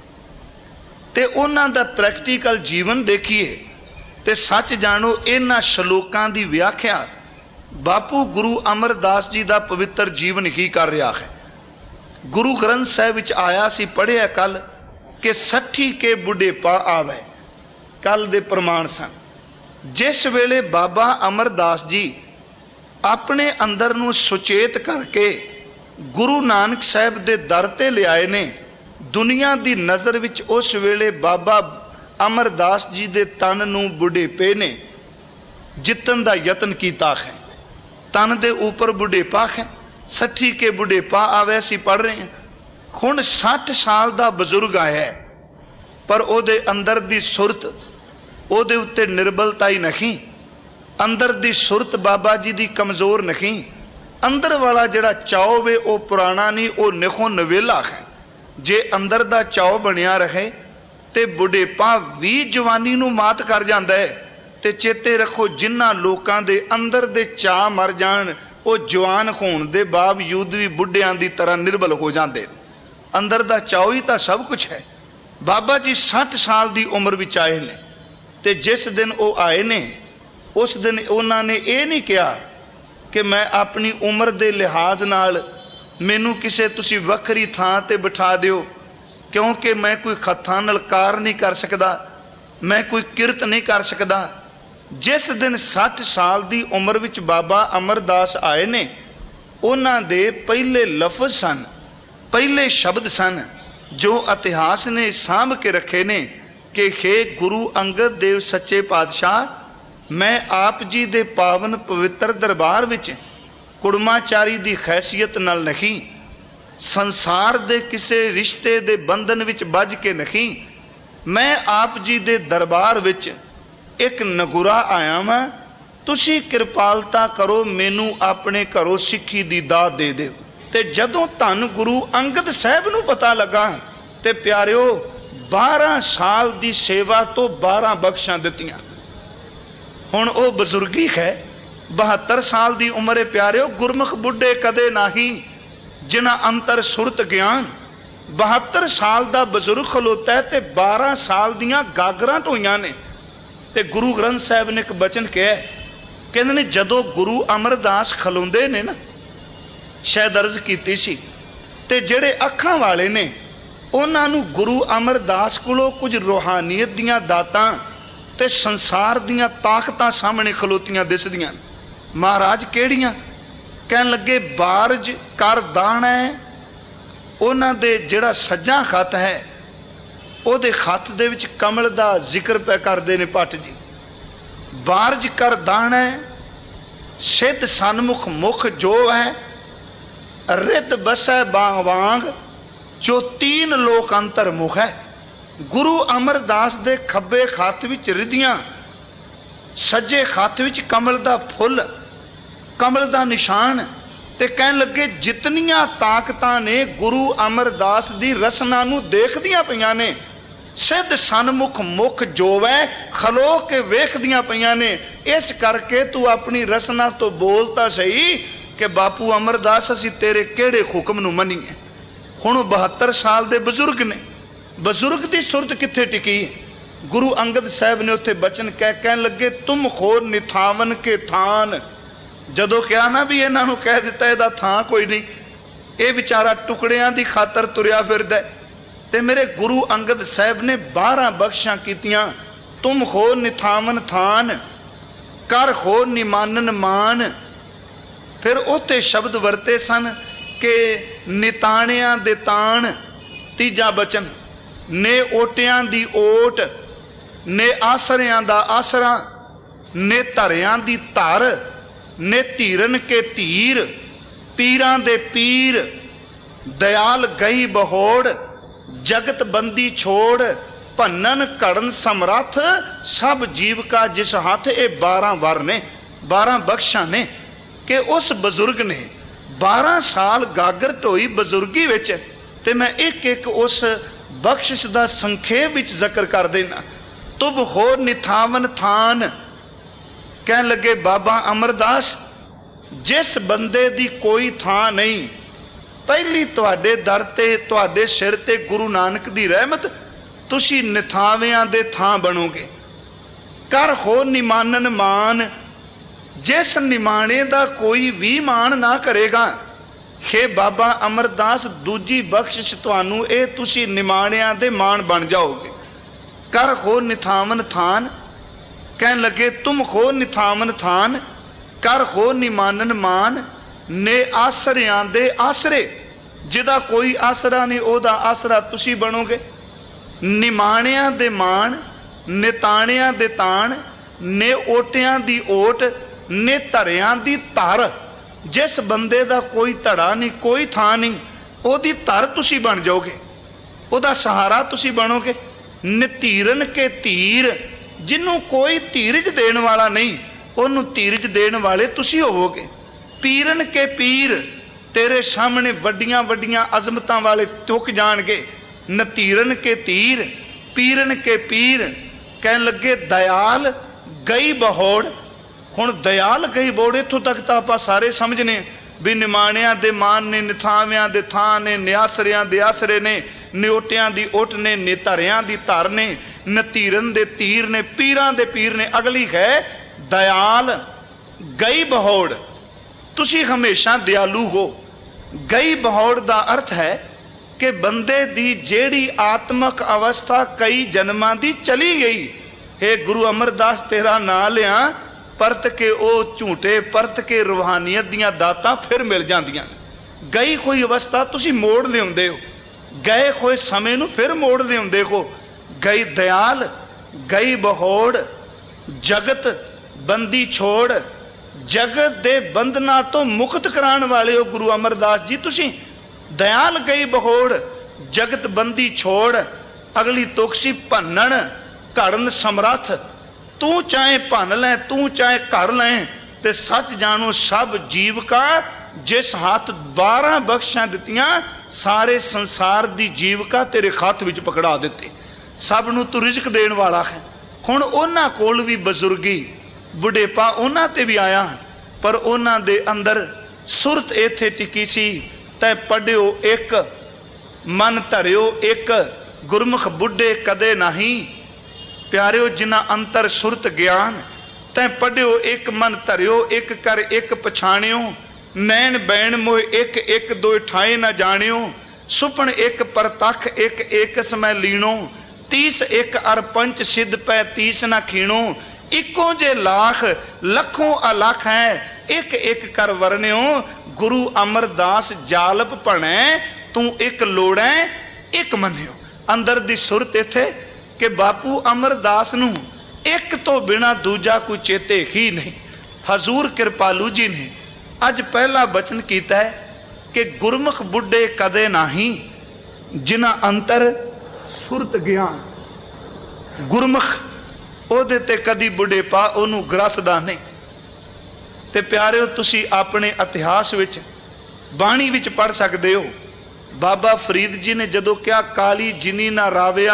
Speaker 1: ते उन्हां दा प्रैक्टिकल जीवन देखिए ते सच जानो इन्हां श्लोकां दी व्याख्या बापू गुरु अमरदास जी दा पवित्र जीवन ही कर रहा है। गुरु ग्रंथ साहिब विच आया सी, पढ़िया कल कि सठी के बुढ़ेपा आवे, कल दे प्रमाण सन। जिस वेले बाबा अमरदास जी अपने अंदर नूं सुचेत करके गुरु नानक साहिब दे दर ते ले आए ने, दुनिया दी नज़र विच उस वेले बाबा अमरदास जी दे तन नूं बुढ़ेपे ने जितन दा यतन कीता है। तन दे ऊपर बुढ़ेपा है, सठी के बुढ़ेपा आवे असीं पढ़ रहे हैं। हुण सठ साल दा बजुर्ग आया है, पर ओदे अंदर दी सुरत, ओदे उत्ते निर्बलता ही नहीं, अंदर दी सुरत बाबा जी दी कमज़ोर नहीं। अंदर वाला जिहड़ा चाव वे वो पुराना नहीं, वो निखो नवेला है। जे अंदर दा चाव बनिया रहे ते बुढ़ेपा भी जवानी नूं मात कर जांदा है। ते चेते रखो जिन्हां लोकां दे अंदर दे चाह मर जाण, वो जवान होण दे बावजूद भी बुढ़ियां दी तरह निर्बल हो जाते। अंदर दा चाव ही तो सब कुछ है। बाबा जी सठ साल की उम्र विच आए ने, ते जिस दिन वो आए ने उस दिन उन्होंने ये नहीं कहा कि मैं अपनी उम्र के लिहाज नाल मैनू किसी तुसी वखरी थां ते बिठा दिओ, क्योंकि मैं कोई हत्थां नाल कार नहीं कर सकता, मैं कोई किरत नहीं कर सकता। जिस दिन सठ साल की उम्र विच बाबा अमरदास आए ने, उन्हां दे पहले लफज सन, पहले शब्द सन जो इतिहास ने सांभ के रखे ने कि हे गुरु अंगद देव सच्चे पातशाह, मैं आप जी दे पावन पवित्र दरबार विच कुड़माचारी दी खैसियत नाल नहीं, संसार दे किसे रिश्ते दे बंधन विच बज के नहीं, मैं आप जी दे दरबार विच एक नगुरा आया वां, तुसी कृपालता करो, मैनू अपने घरों सिक्खी दी दात दे दे। ते जदों धन गुरु अंगद साहब नूं पता लगा ते प्यारिओ बारह साल की सेवा तो बारह बख्शां दित्तियां। हुण वो बजुर्गी है, बहत्तर साल की उम्र है प्यारिओ। गुरमुख बुढ़े कदे नहीं जिन्हां अंतर सुरत ज्ञान। बहत्तर साल का बजुर्ग खलोता है ते बारह साल दियां गागरां ढोईयां ने। ते गुरु ग्रंथ साहिब ने एक बचन कहा, कहंदे ने जदों गुरु अमरदास खलोंदे ने ना, शायद अर्ज कीती सी, ते जिहड़े अखां वाले ने उन्हां नूं गुरु अमरदास कोलों कुछ रूहानीयत दीयां दातां ते संसार दीयां ताकतां सामने खलोतियां दिसदियां। महाराज किहड़ियां? कहन लगे बारज कर दाणा, उन्हां दे जिहड़ा सज्जा खत है उहदे खत दे विच कमल दा जिक्र पै करदे ने भट्ट जी। बारज कर दाणा सिद्ध सन्मुख मुख जो है, रिद बसै बांग वांग जो तीन लोक अंतर मुख है। गुरु अमरदास दे खब्बे हत्थ विच रिधियां, सज्जे हत्थ विच कमल दा फुल, कमल दा निशान, ते कहन लगे जितनियां ताकतां ने गुरु अमरदास दी रसना नूं देखदियां पईयां ने, सिद्ध सन्मुख मुख जोवै खलो के वेखदियां पईयां ने। इस करके तू अपनी रसना तो बोलता सही कि बापू अमरदास असीं तेरे किहड़े हुक्म नूं मन्नीए। हुण बहत्तर साल दे बजुर्ग ने, बजुर्ग की सुरत कित्थे टिकी है। गुरु अंगद साहब ने उत्थे बचन कह कहन लगे तुम खोर निथावन के थान। जदों कहा ना भी इन्हां नूं कह दिता इहदा थां कोई नहीं, ये बेचारा टुकड़ियां दी खातर तुरिया फिरदा है। ते मेरे गुरु अंगद साहब ने बारह बख्शां कीतियां, तुम खोर निथावन थान, कर खोर निमानन मान। फिर उत्थे शब्द वरते सन कि निताणियां दे ताण, तीजा बचन, ने ओटियां दी ओट, ने आसरियां दा आसरा, ने धरियां दी धर, ने धीरन के धीर, पीरां दे पीर, दयाल गई बहोड़, जगत बंदी छोड़, भन्नन घड़न समरथ, सब जीव का जिस हाथ। ये बारह वर ने, बारह बख्शा ने कि उस बजुर्ग ने बारह साल गागर ढोई बजुर्गी विच। ते मैं एक एक उस बख्शिश का संखेप विच जिक्र कर देना। तुब होर निथावन थान, कह लगे बाबा अमरदास जिस बंदे दी कोई थां नहीं, पहली तुहाडे दर ते तुहाडे सिर ते गुरु नानक दी रहमत, तुसी निथावियां दे थां बनोगे। कर हो निमानन मान, जिस निमाणे दा कोई भी मान ना करेगा। हे बाबा अमरदास दूजी बख्शिश तुहानू ए तुसी निमाणियां दे मान बन जाओगे। कर हो निथावन थान, कहन लगे तुम हो निथावन थान, कर हो निमानन मान, ने आसरियां दे आसरे, जिदा कोई आसरा नहीं ओदा आसरा तुसी बनोगे। निमाणियां दे मान, निताणियां दे ताण, ने ओटियां दी ओट, ने धरियां दी धर। जिस बंदे दा कोई धड़ा नहीं, कोई थां नहीं, ओदी धर तुसी बन जाओगे, ओदा सहारा तुसी बनोगे। निधीरन के धीर, जिन्हों कोई धीरज देण वाला नहीं, ओनू धीरज देण वाले तुसी होवोगे। पीरन के पीर, तेरे सामने वड्डियां वड्डियां अजमतां वाले तुक जाणगे। नतीरन के तीर, पीरन के पीर, कहन लगे दयाल गई बहोड़। हुण दयाल गई बहोड़, इत्थों तक तो आपां सारे समझने भी निमाणियां दे मान ने, निथावियां दे थां ने, निआसरियां दे आसरे ने, निओटियां दी उठ ने, निधरियां दी धर ने, नतीरन दे तीर ने, पीरां दे पीर ने। अगली है दयाल गई बहोड़, तुसी हमेशा दयालु हो। गई बहोड़ दा अर्थ है कि बंदे दी जेड़ी आत्मक अवस्था कई जन्मां दी चली गई। हे गुरु अमरदास तेरा नां लिया, परत के ओ झूठे परत के रूहानियत दियां दातां फिर मिल जांदियां। गई कोई अवस्था तुसी मोड़ लिआउंदे हो, गए कोई समय नूं फिर मोड़ लिआउंदे हो। गई दयाल गई बहोड़, जगत बंदी छोड़, जगत दे बंधना तो मुक्त कराने वाले हो गुरु अमरदास जी तुसी। दयाल गई बहोड़, जगत बंदी छोड़। अगली तुकसी भन्नन घड़न समरथ, तू चाहे भन लें तू चाहे घर लें, ते सच जानो सब जीव का जिस हाथ। बारह बख्शां दित्तियां, सारे संसार दी जीविका तेरे हत्थ विच पकड़ा दित्ती। सब नूं तू रिजक देण वाला है। हुण उन्हां कोल भी बजुर्गी बुढ़ेपा उन्हां ते भी आया, पर उन्हां दे अंदर सुरत इत्थे टिकी सी। तै पढ़ियो एक मन धरियो एक, गुरमुख बुढ़े कदे नहीं। प्यारियो जिन्हां अंतर सुरत ज्ञान, तै पढ़ियो एक मन धरियो एक, कर एक पछाणियो। नैन बैण मोह एक एक दो ठाए न जाणियो। सुपन एक परतख एक एक समय लीणो। तीस एक अर पंच सिद्ध पै तीस न खीणो। इको जे लाख लखों अलख है, एक एक कर वरण्यो। गुरु अमरदास जालप भणे, तू एक लोड़ै एक मन्यो। अंदर दी सुरत इत्थे कि बापू अमरदास नूं एक तो बिना दूजा कोई चेते ही नहीं। हजूर कृपालू जी ने अज पहला बचन किया है कि गुरमुख बुढ़े कदे नहीं, जिन्हां अंतर सुरत ज्ञान। गुरमुख ਉਹਦੇ ਤੇ कदी बुढ़ेपा ਉਹਨੂੰ ग्रसदा नहीं। ते प्यारिओ तुसी अपने इतिहास विच बाणी विच पढ़ सकते हो, बाबा फरीद जी ने जदों क्या काली जिनी ना राविया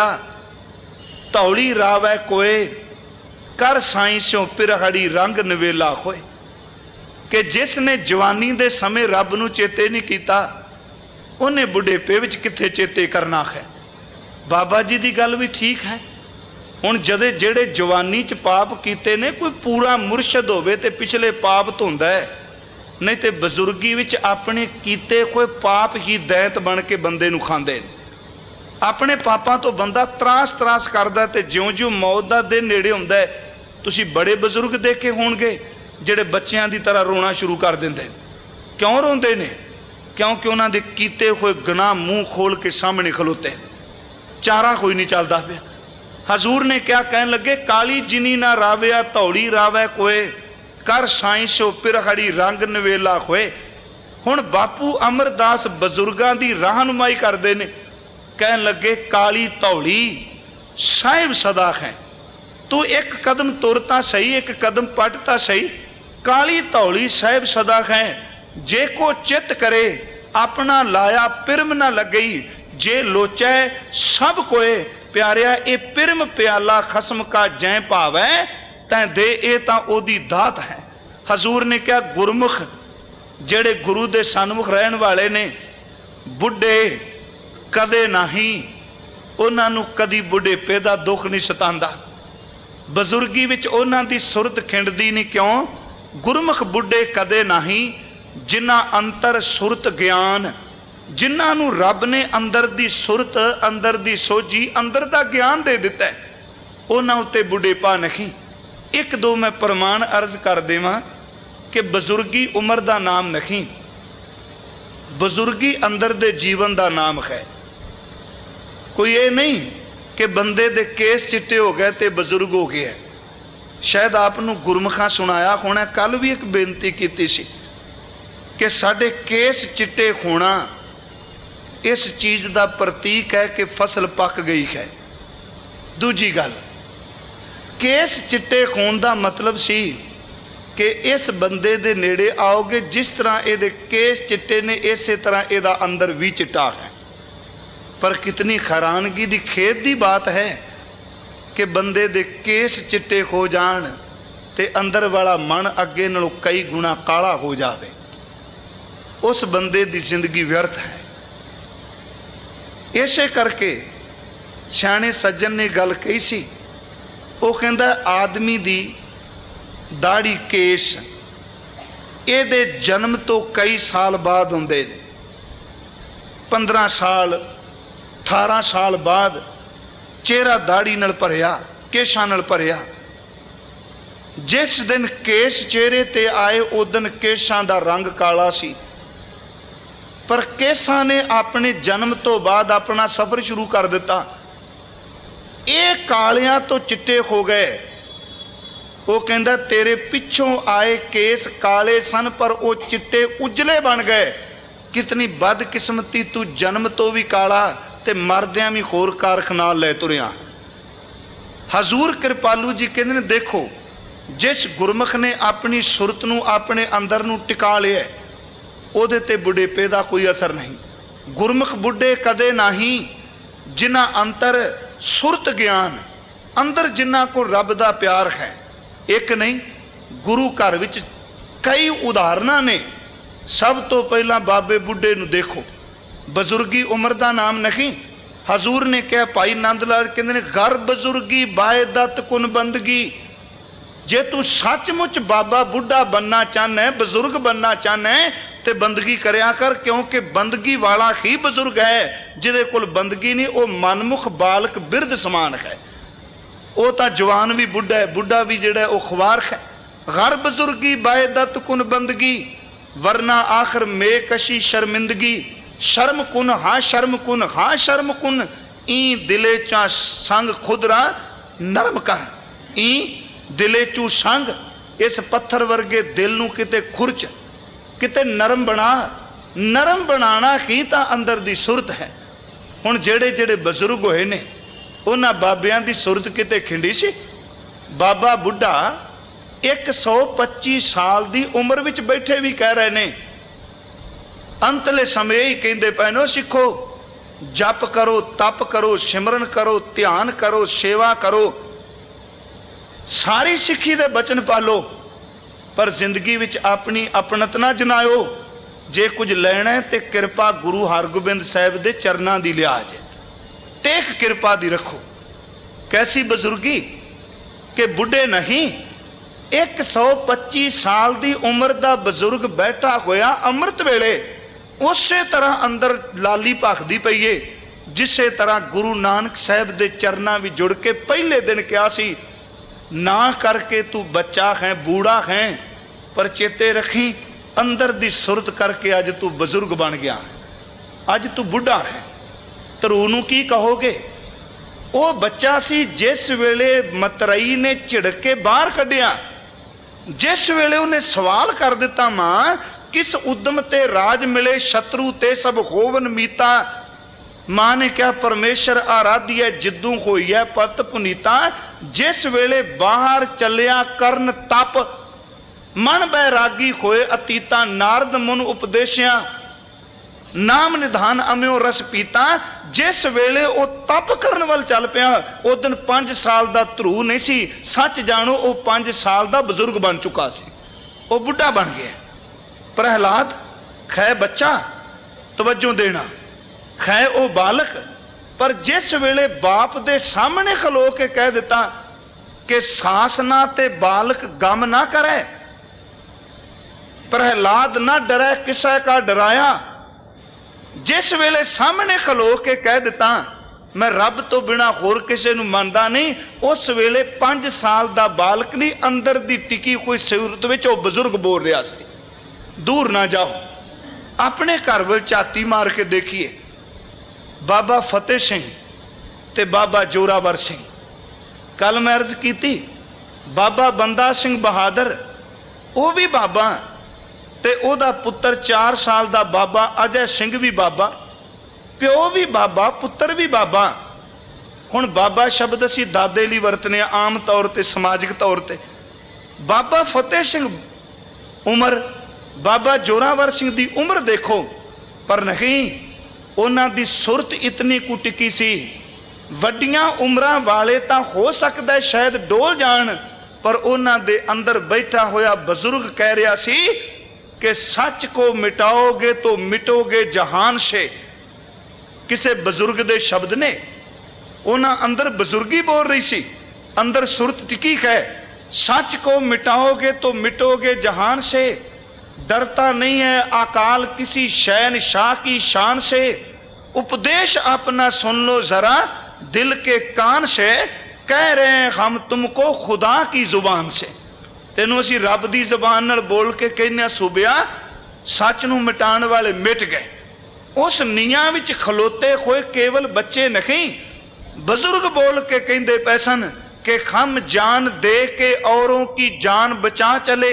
Speaker 1: धौली रावै कोए कर साई स्यों पिरहड़ी रंग नवेला होए, कि जिसने जवानी दे समय रब नूं चेते नहीं कीता उन्हें बुढ़ेपे विच कित्थे चेते करना है। बाबा जी की गल भी ठीक है। हुण जदे जेड़े जवानी च पाप कीते ने, कोई पूरा मुरशद होवे ते पिछले पाप धोंदा है, नहीं तो बजुर्गी विच अपने कीते कोई पाप ही दैत बन के बंदे नूं खांदे ने। अपने पापां तो बंदा त्रास त्रास करदा ते ज्यों ज्यों मौत दा दिन नेड़े हुंदा है, तुसी बड़े बजुर्ग देखे होणगे जेड़े बच्चियां दी तरह रोना शुरू कर दिंदे ने। क्यों रोंदे ने? क्योंकि उन्हां दे कीते होए गुनाह मूँह खोल के सामने खलोते, चारा कोई नहीं चलदा पिया। हजूर ने क्या कहन लगे, काली जिनी ना राविया धौली रावै कोए कर साई सो पिरहड़ी रंग नवेला होए। हुण बापू अमरदास बजुर्गां दी रहनुमाई करदे ने, कहन लगे काली धौली साहिब सदा है, तू एक कदम तुरता सही एक कदम पटता सही, काली धौली साहिब सदा है, जे को चित करे अपना लाया पिरम ना लगई, जे लोचै सब कोए। प्यारिया ये पिरम प्याला खसम का जै भावै तैं दे, ये तां ओदी दात है। हजूर ने क्या गुरमुख जेड़े गुरु दे सन्मुख रहन वाले ने, बुढ़े कदे नहीं उन्हां नूं कदी बुढ़ेपे दा दुख नहीं सतांदा। बजुर्गी विच उन्हां दी सुरत खिंडदी नहीं। क्यों? गुरमुख बुढ़े कदे नहीं जिन्हां अंतर सुरत ज्ञान, जिन्हां नूं रब ने अंदर दी सुरत अंदर दी सोझी अंदर दा ज्ञान दे दिता है, उन्हां उत्ते बुढ़ेपा नहीं। एक दो मैं प्रमाण अर्ज कर देवां कि बजुर्गी उम्र दा नाम नहीं, बजुर्गी अंदर दे जीवन दा नाम है। कोई ये नहीं कि बंदे दे केस चिट्टे हो गए तो बजुर्ग हो गया। शायद आपनू गुरमुखा सुनाया होना, कल भी एक बेनती की सी कि साडे केस चिट्टे होना इस चीज़ का प्रतीक है कि फसल पक गई है। दूजी गल, केस चिट्टे होने का मतलब सी कि इस बंदे दे नेड़े आओगे जिस तरह ये केस चिट्टे ने, इस तरह यदा अंदर भी चिट्टा है। पर कितनी हैरानगी की खेद की बात है कि बंदे दे केस चिट्टे हो जान ते अंदर वाला मन अगे नालों कई गुणा काला हो जाए, उस बंदे की जिंदगी व्यर्थ है। इसे करके सियाणे सज्जन ने गल कही सी, वो कहंदा आदमी दी दाढ़ी केस ये जन्म तो कई साल बाद हुंदे ने। पंद्रह साल अठारह साल बाद चेहरा दाढ़ी नाल भरिया, केशां नाल भरिया। जिस दिन केस चेहरे ते आए उस दिन केशां दा रंग काला सी, पर केसां ने अपने जन्म तो बाद अपना सफर शुरू कर दिता। ये कालियां तो चिट्टे हो गए। वो कहंदा तेरे पिछों आए केस काले सन पर वो चिट्टे उजले बन गए। कितनी बदकिस्मती, तू जन्म तो भी काला ते मरदियां भी होर कारख नाल लै तुरिया। हजूर कृपालू जी कहंदे ने देखो, जिस गुरमुख ने अपनी सुरत नूं अपने अंदर नूं टिका लिया, ਉਹਦੇ ਤੇ बुढ़ेपे का कोई असर नहीं। गुरमुख बुढ़े कदे नहीं जिन्हां अंतर सुरत ज्ञान, अंदर जिन्हां को रब का प्यार है। एक नहीं, गुरु घर विच कई उदाहरणा ने। सब तो पहला बाबे बुढ़े नूं देखो, बजुर्गी उम्र का नाम नहीं। हजूर ने कहा, भाई नंद लाल कहते ने घर बजुर्गी बायदत कुन बंदगी। जे तू सचमुच बाबा बुढ़ा बनना चाहना है, बुजुर्ग बनना चाहना है, तो बंदगी करया कर, क्योंकि बंदगी वाला ही बुजुर्ग है। जिदे कोल बंदगी नहीं वो मनमुख बालक बिरध समान है। वो तो जवान भी बुढ़ा है, बुढ़ा भी जिहड़ा वो ख्वार है। घर बुजुर्गी बायदत कुन बंदगी वरना आखिर में कशी शर्मिंदगी। शर्म कुन हाँ शर्म कुन हाँ शर्म कुन ई दिले चा संग खुदरा नरम कर। ई दिले चू संग, इस पत्थर वर्गे दिल नूं किते खुरच, किते नरम बना। नरम बनाना ही तो अंदर दी सुरत है। हुण जेड़े जेड़े बजुर्ग होए ने उन्हां बाबियां दी सुरत किते खिंडी सी। बाबा बुढ़ा एक सौ पच्ची साल की उम्र विच बैठे भी कह रहे ने, अंतले समय ही कहते पे नो सिखो, जप करो, तप करो, सिमरन करो, ध्यान करो, सेवा करो, सारी सिक्खी दे बचन पालो, पर जिंदगी विच अपनी अपनत ना जनाओ। जे कुछ लेना है तो कृपा गुरु हरगोबिंद साहिब दे चरनां दी लिया जे, टेक कृपा दी रखो। कैसी बुजुर्गी कि बुढ़े नहीं, एक सौ पच्ची साल की उम्र का बजुर्ग बैठा होया अमृत वेले उस तरह अंदर लाली भखदी पई है, जिस तरह गुरु नानक साहब के चरना भी जुड़ के पहले दिन कहा सी, ना करके तू बच्चा है बूढ़ा है, पर चेते रखी अंदर दी सुरत करके अज तू बजुर्ग बन गया, अज तू बुढ़ा है। तरू की कहोगे? वो बच्चा सी जिस वेले मतरई ने झिड़के बाहर कढ़िया, जिस वेले उन्हें सवाल कर दिता, मां किस उद्यम ते राज मिले, शत्रु ते सब होवन मीता। मां ने क्या परमेश्वर आराध्य है, जिद्दू होई है पत पुनीता। जिस वेले बाहर चलिया करन तप, मन बैरागी होए अतीता। नारद मुन उपदेशिया, नाम निधान अम्यो रस पीता। जिस वेले वो तप करन वाल चल पिया, उस दिन पांच साल का ध्रू नहीं सी, सच जानो वो पांच साल का बजुर्ग बन चुका सी, वो बुढ़ा बन गया। प्रहलाद खै बच्चा तवज्जो देना, खै वो बालक, पर जिस वेले बाप दे सामने खलो के कह दिता कि सासना ते बालक गम ना करे, प्रहलाद ना डरे किसा का डराया। जिस वेले सामने खलो के कह दिता मैं रब तो बिना होर किसी नूं मनदा नहीं, उस वेले पांच साल का बालक नहीं, अंदर दी टिकी कोई सूरत विच वो बजुर्ग बोल रहा सी। दूर ना जाओ, अपने घर विच झाती मार के देखिए, बाबा फतेह सिंह ते बाबा जोरावर सिंह। कल मैं अर्ज की, बाबा बंदा सिंह बहादुर वो भी बाबा, ते ओदा पुत्र चार साल का बाबा अजय सिंह भी बाबा, प्यो भी बाबा, पुत्र भी बाबा। हुण बाबा शब्द असी दादे लई वरतने आम तौर पर समाजिक तौर पर। बाबा फतेह सिंह उम्र, बाबा जोरावर सिंह की उम्र देखो, पर नहीं उन्हां दी सुरत इतनी कु टिकी सी। वड्डियां उम्रां वाले तां हो सकदा है शायद डोल जाण, पर उन्हां दे अंदर बैठा होया बजुर्ग कह रहा सी कि सच को मिटाओगे तो मिटोगे जहान से। किसे बजुर्ग दे शब्द ने, उन्हां अंदर बजुर्गी बोल रही सी, अंदर सुरत टिकी है। सच को मिटाओगे तो मिटोगे जहान से, डरता नहीं है अकाल किसी शहनशाह की शान से। उपदेश अपना सुन लो जरा दिल के कान से, कह रहे हैं हम तुमको खुदा की जुबान से। तेनों असी रब की जबान नाल बोल के कहने सूबिया सच नूं मिटाण वाले मिट गए। उस नीयां विच खलोते हुए केवल बच्चे नहीं, बजुर्ग बोल के कहते पे सन कि हम जान दे के औरों की जान बचा चले,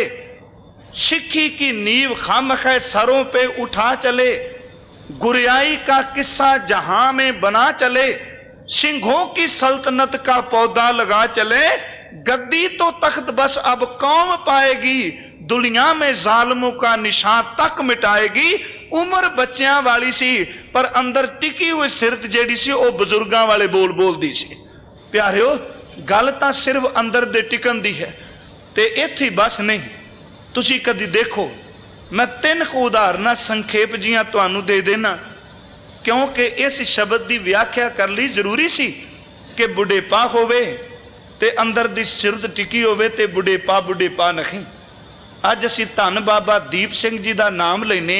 Speaker 1: सिक्खी की नींव खम है सरों पे उठा चले, गुरियाई का किस्सा जहां में बना चले, सिंहों की सल्तनत का पौधा लगा चले, गद्दी तो तख्त बस अब कौम पाएगी, दुनिया में जालिमों का निशान तक मिटाएगी। उम्र बच्चियां वाली सी, पर अंदर टिकी हुई सिरत जेड़ी सी वो बुजुर्गां वाले बोल बोलदी सी। प्यारिओ गल तां सिर्फ अंदर दे टिकन दी है, ते इत्थे बस नहीं। तुसी कदी देखो, मैं तीन को उदाहरण संखेप जियां तुहानूं दे देना, क्योंकि इस शब्द की व्याख्या कर ली जरूरी सी कि बुढ़ेपा होवे ते अंदर दी सिरत टिकी होवे ते बुढ़ेपा बुढ़ेपा नहीं। अज असी धन बाबा दीप सिंह जी का नाम लेने,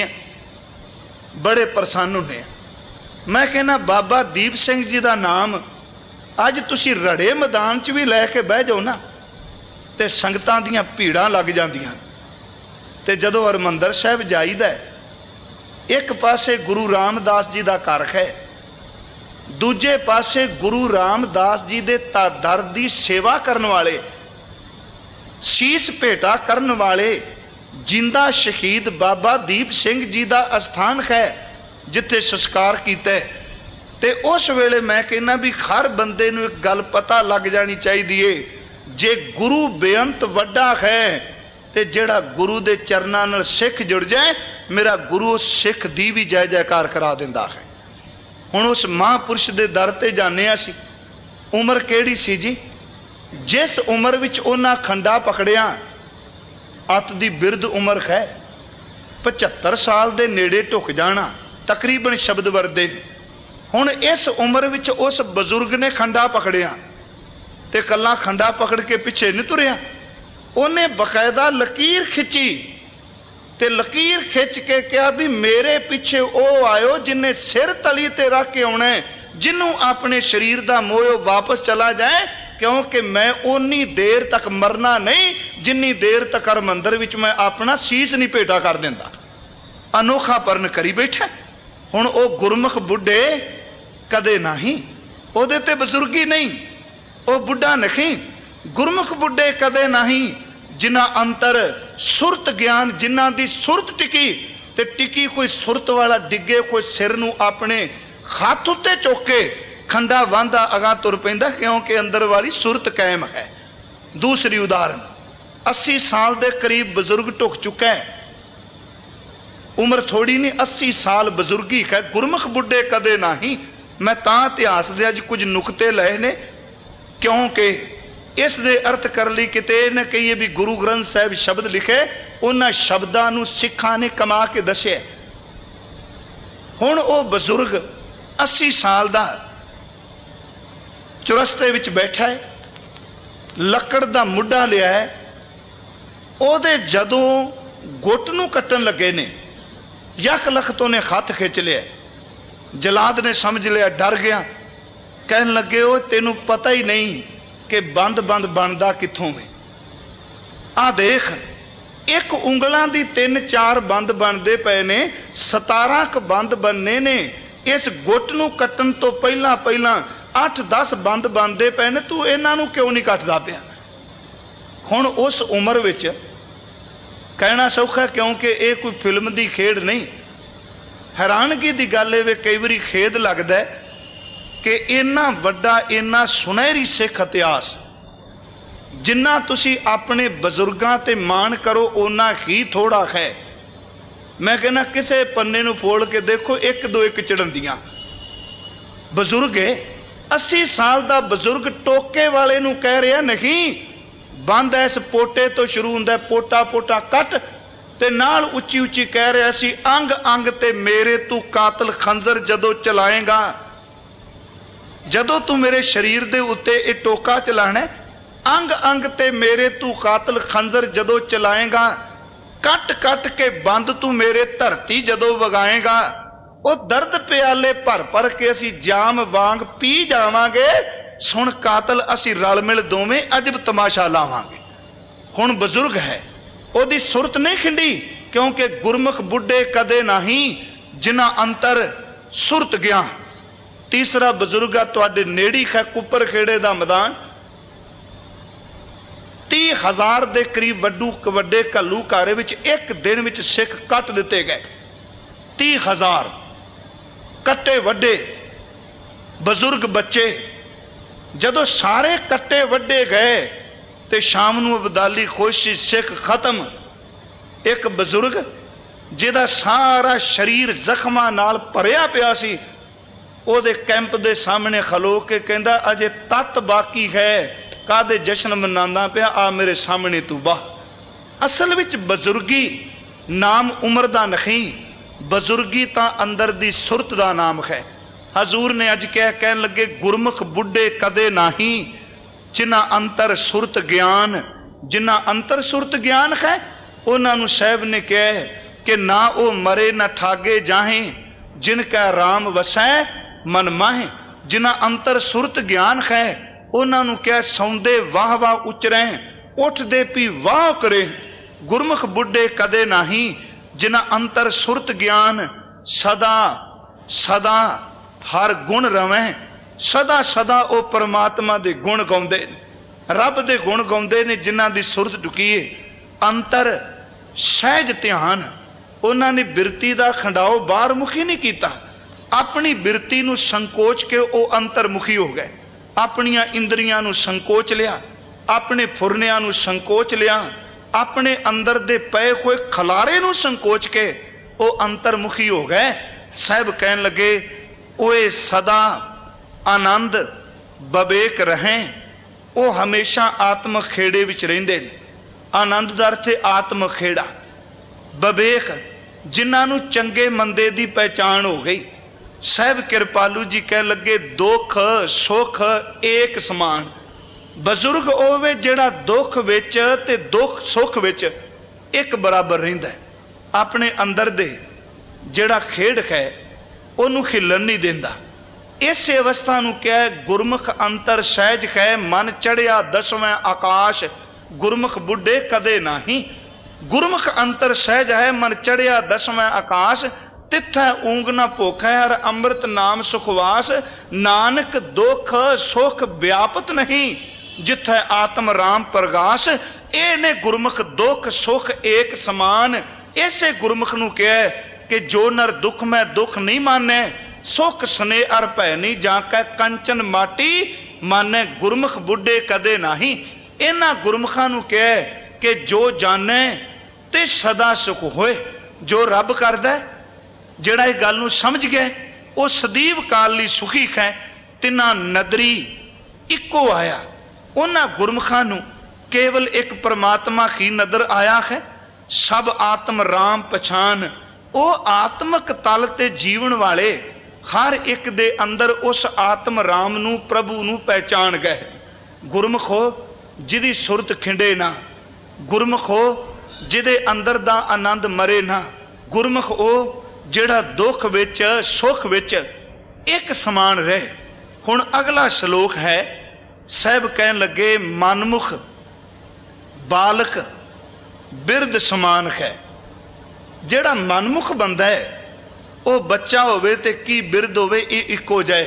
Speaker 1: बड़े प्रसन्न होने। मैं कहना बाबा दीप सिंह जी का नाम अज तुसी रड़े मैदान च भी लैके बह जाओ ना, तो संगतां दियां भीड़ां लग जांदियां। ते जदों हरमंदर साहिब जाईदा, एक पासे गुरु रामदास जी का घर है, दूजे पासे गुरु रामदास जी दे दर दी सेवा करने वाले, शीस भेटा करने वाले जिंदा शहीद बाबा दीप सिंह जी का अस्थान है, जिथे संस्कार किया। ते उस वेले मैं कहना भी हर बंदे नूं एक गल पता लग जानी चाहिए, जे गुरु बेअंत वड्डा है तो जिहड़ा गुरु दे चरनां नाल सिख जुड़ जाए, मेरा गुरु उस सिख दी भी जय जयकार करा दिंदा है। हुण उस महापुरुष दे दर ते जाने असीं, उम्र किहड़ी सी जी? जिस उम्र विच उन्हां खंडा पकड़िया, अत दी बिरध उम्र है पचहत्तर साल दे नेड़े ढुक जाना तकरीबन शब्द वरदे। हुण इस उम्र विच उस बजुर्ग ने खंडा पकड़िया ते कल्ला खंडा पकड़ के पिछे नहीं तुरिया, उन्हें बकायदा लकीर खिंची ते लकीर खिंच के कहा भी मेरे पिछे वो आयो जिन्हें सिर तली ते रख के आना है, जिन्हों अपने शरीर का मोह वापस चला जाए, क्योंकि मैं उन्नी देर तक मरना नहीं जिन्नी देर तक हरमंदर विच मैं अपना शीश नहीं भेटा कर दिंदा। अनोखा परन करी बैठा। हुण वो गुरमुख बुढ़े कदे नहीं, उहदे ते बजुर्गी नहीं, वो बुढ़ा नहीं। गुरमुख बुढ़े कदे नहीं जिन्हां अंतर सुरत ज्ञान, जिन्हां दी सुरत टिकी ते टिकी कोई सुरत वाला डिगे, कोई सिर नूं अपने हथ उत्ते चुक के खंडा वांदा अगां तुर पैंदा, क्योंकि अंदर वाली सुरत कायम है। दूसरी उदाहरण, अस्सी साल दे करीब बजुर्ग ढुक चुका है, उम्र थोड़ी नहीं, अस्सी साल बजुर्गी है। गुरमुख बुढ़े कदे नहीं। मैं तां इतिहास दे अज कुछ नुकते लए ने, क्योंकि इस दे अर्थ कर ली किते न कहिए भी गुरु ग्रंथ साहिब शब्द लिखे, उन्हां शब्दां नूं सिखां ने कमा के दस्सिआ। हुण वो बजुर्ग अस्सी साल दा चुरस्ते विच बैठा है, लकड़ दा मुड्ढा लिया है, ओदे जदों गुट नूं कट्टन लगे ने, यक लख तो ने हथ खिंच लिया। जलाद ने समझ लिया, डर गया, कहन लगे ओ तेनू पता ही नहीं कि बंद बंद बनदा कित्थों है। आ देख, एक उंगलां दी तीन चार बंद बनते पे ने, सतारा क बंद बनने ने। इस गुट नूं कट्टन तो पहला पहला अठ दस बंद बनते पे ने, तू इन्हां नूं क्यों नहीं कटदा पिया? हुण उस उम्र विच कहना सौखा, क्योंकि ये कोई फिल्म की खेड नहीं। हैरानगी की गल है, कई बार खेद लगता है कि इन्ना वड्डा इन्ना सुनहरी सिख इतिहास जिन्ना तुसी अपने बजुर्गों ते मान करो उन्ना ही थोड़ा है। मैं कहना किसे पन्ने नूं फोड़ के देखो, एक दो एक चढ़ंदियां। बजुर्ग अस्सी साल का बजुर्ग टोके वाले नूं कह रहा नहीं, बंद इस पोटे तो शुरू होंदा, पोटा पोटा कट, ते नाल उच्ची उच्ची कह रहा सी, अंग अंग ते मेरे तू कातल खंजर जदों चलाएगा, जदों तू मेरे शरीर दे उत्ते ये टोका चलाना, अंग अंग ते मेरे तू कातल खंजर जदों चलाएगा, कट कट के बंद तू मेरे धरती जदों वगाएगा, वो दर्द प्याले भर भर के असी जाम वांग पी जावांगे, सुन कातल असी रल मिल दोवें अजब तमाशा लावांगे। हुण बजुर्ग है, ओदी सुरत नहीं खिंडी, क्योंकि गुरमुख बुढ़े कदे नहीं जिन्हां अंतर सुरत ज्ञान। तीसरा बजुर्ग आ तुहाडे नेड़ी है, कुपर खेड़े दा मैदान, तीह हज़ार के करीब वड्डू वड्डे घल्लू कारे विच एक दिन विच सिख कट दिते गए। तीह हज़ार कट्टे वड्डे बजुर्ग बच्चे, जदों सारे कट्टे वड्डे गए तो शाम नूं अबदाली खुशी सिख खत्म। एक बजुर्ग जिहदा सारा शरीर जख्मां नाल भरिया पिया सी, ओहदे कैंप दे सामने खलो के कहंदा अजे तत बाकी है, कादे जश्न मनांदा पिया, आ मेरे सामने तू बाह। असल विच बजुर्गी नाम उम्र दा नहीं, बजुर्गी तां अंदर दी सुरत दा नाम है। हजूर ने अज कह कहन लगे, गुरमुख बुढ़े कदे नहीं जिन्हां अंतर सुरत ज्ञान, जिन्हां अंतर सुरत ज्ञान है, उन्होंने साहब ने कहा कि ना वो मरे ना ठागे जाहें, जिनका राम वसै मन माहे। जिन्हां अंतर सुरत ज्ञान है, उन्होंने क्या सौंदे वाह वाह उचरें, उठदे पी वाह करें। गुरमुख बुढ़े कदे नहीं जिन्हां अंतर सुरत ज्ञान, सदा सदा हर गुण रवें, सदा सदा वो परमात्मा के गुण गाउंदे, रब के गुण गाउंदे ने। जिन्हां दी सुरत ढुकीए अंतर सहज ध्यान, उन्होंने बिरती का खंडाओ बाहर मुखी नहीं किया, अपनी बिरती नूं संकोच के वो अंतरमुखी हो गए। अपनियां इंद्रियां नूं संकोच लिया, अपने फुरनियां नूं संकोच लिया, अपने अंदर दे पए हुए खलारे नूं संकोच के वो अंतरमुखी हो गए। साहब कहन लगे ओए सदा आनंद बवेक रहें, वो हमेशा आत्म खेड़े विच रहिंदे ने। आनंद दा अर्थ है आत्म खेड़ा। बवेक जिन्हां नूं चंगे मंदे दी पहचान हो गई। साहब कृपालू जी कह लगे दुख सुख एक समान। बजुर्ग होवे जिहड़ा दुख विच ते दुख सुख विच एक बराबर रहिंदा है। अपने अंदर दे जिहड़ा खेड़ है उहनूं खिलन नहीं देंदा। इस अवस्था नूं क्या गुरमुख अंतर सहज है। मन चढ़िया दसवें आकाश गुरमुख बुढ़े कदे नाही। गुरमुख अंतर सहज है, मन चढ़िया दसवें आकाश। तिथै ऊंग न भुख है, हर अमृत नाम सुखवास। नानक दुख सुख व्यापत नहीं, जिथै आत्म राम प्रगाश। ये ने गुरमुख दुख सुख एक समान। इसे गुरमुख नूं कहा कि जो नर दुख में दुख नहीं माने, सुख स्ने अर भै नहीं जाकै कंचन माटी माने। गुरमुख बुढ़े कदे नाही। इन्हां गुरमुखां नूं कहा कि जो जाने ते सदा सुख होए। जो रब करदा जिहड़ा इस गल नूं समझ गया वो सदीव काल लई सुखी है। तिन्हां नदरी इक्को आया। उन्हां गुरमुखां नूं केवल एक परमात्मा ही नदर आया है। सब आत्म राम पछान। वो आत्मक तल ते जीवन वाले हर एक दे अंदर उस आत्म राम नूं प्रभु नूं पहचान गए। गुरमुख हो जिहदी सुरत खिंडे ना, गुरमुख हो जिहदे अंदर दा आनंद मरे ना, गुरमुख हो जिहड़ा दुख विच सुख विच एक समान रहे। हुण अगला श्लोक है। साहब कहन लगे मनमुख बालक बिरध समान है। जिहड़ा मनमुख बंदा है वो बच्चा होवे ते की बिरध होवे ये इक्को जाए।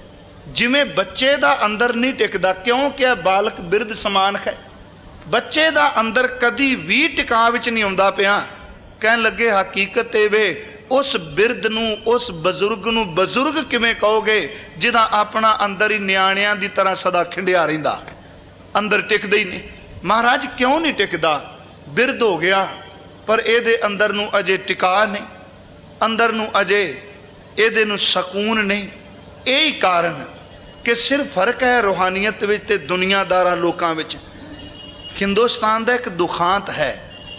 Speaker 1: जिमें बच्चे दा अंदर नहीं टिकदा, क्यों क्या बालक बिरध समान है। बच्चे दा अंदर कदी भी टिका विच नहीं आउंदा पिया। कहन लगे हकीकत ये वे उस बिरध नूं उस बजुर्ग नूं बजुर्ग किवें कहोगे जिहदा अपना अंदर ही नियाणियां दी तरह सदा खिंडिया रहिंदा, अंदर टिकदा ही नहीं। महाराज क्यों नहीं टिकदा? बिरध हो गया पर इहदे अंदर नूं अजे टिका नहीं, अंदर नूं अजे इहदे नूं सकून नहीं। यही कारण कि सिर्फ फर्क है रूहानियत विच ते दुनियादारा लोकां विच। हिंदुस्तान का एक दुखांत है,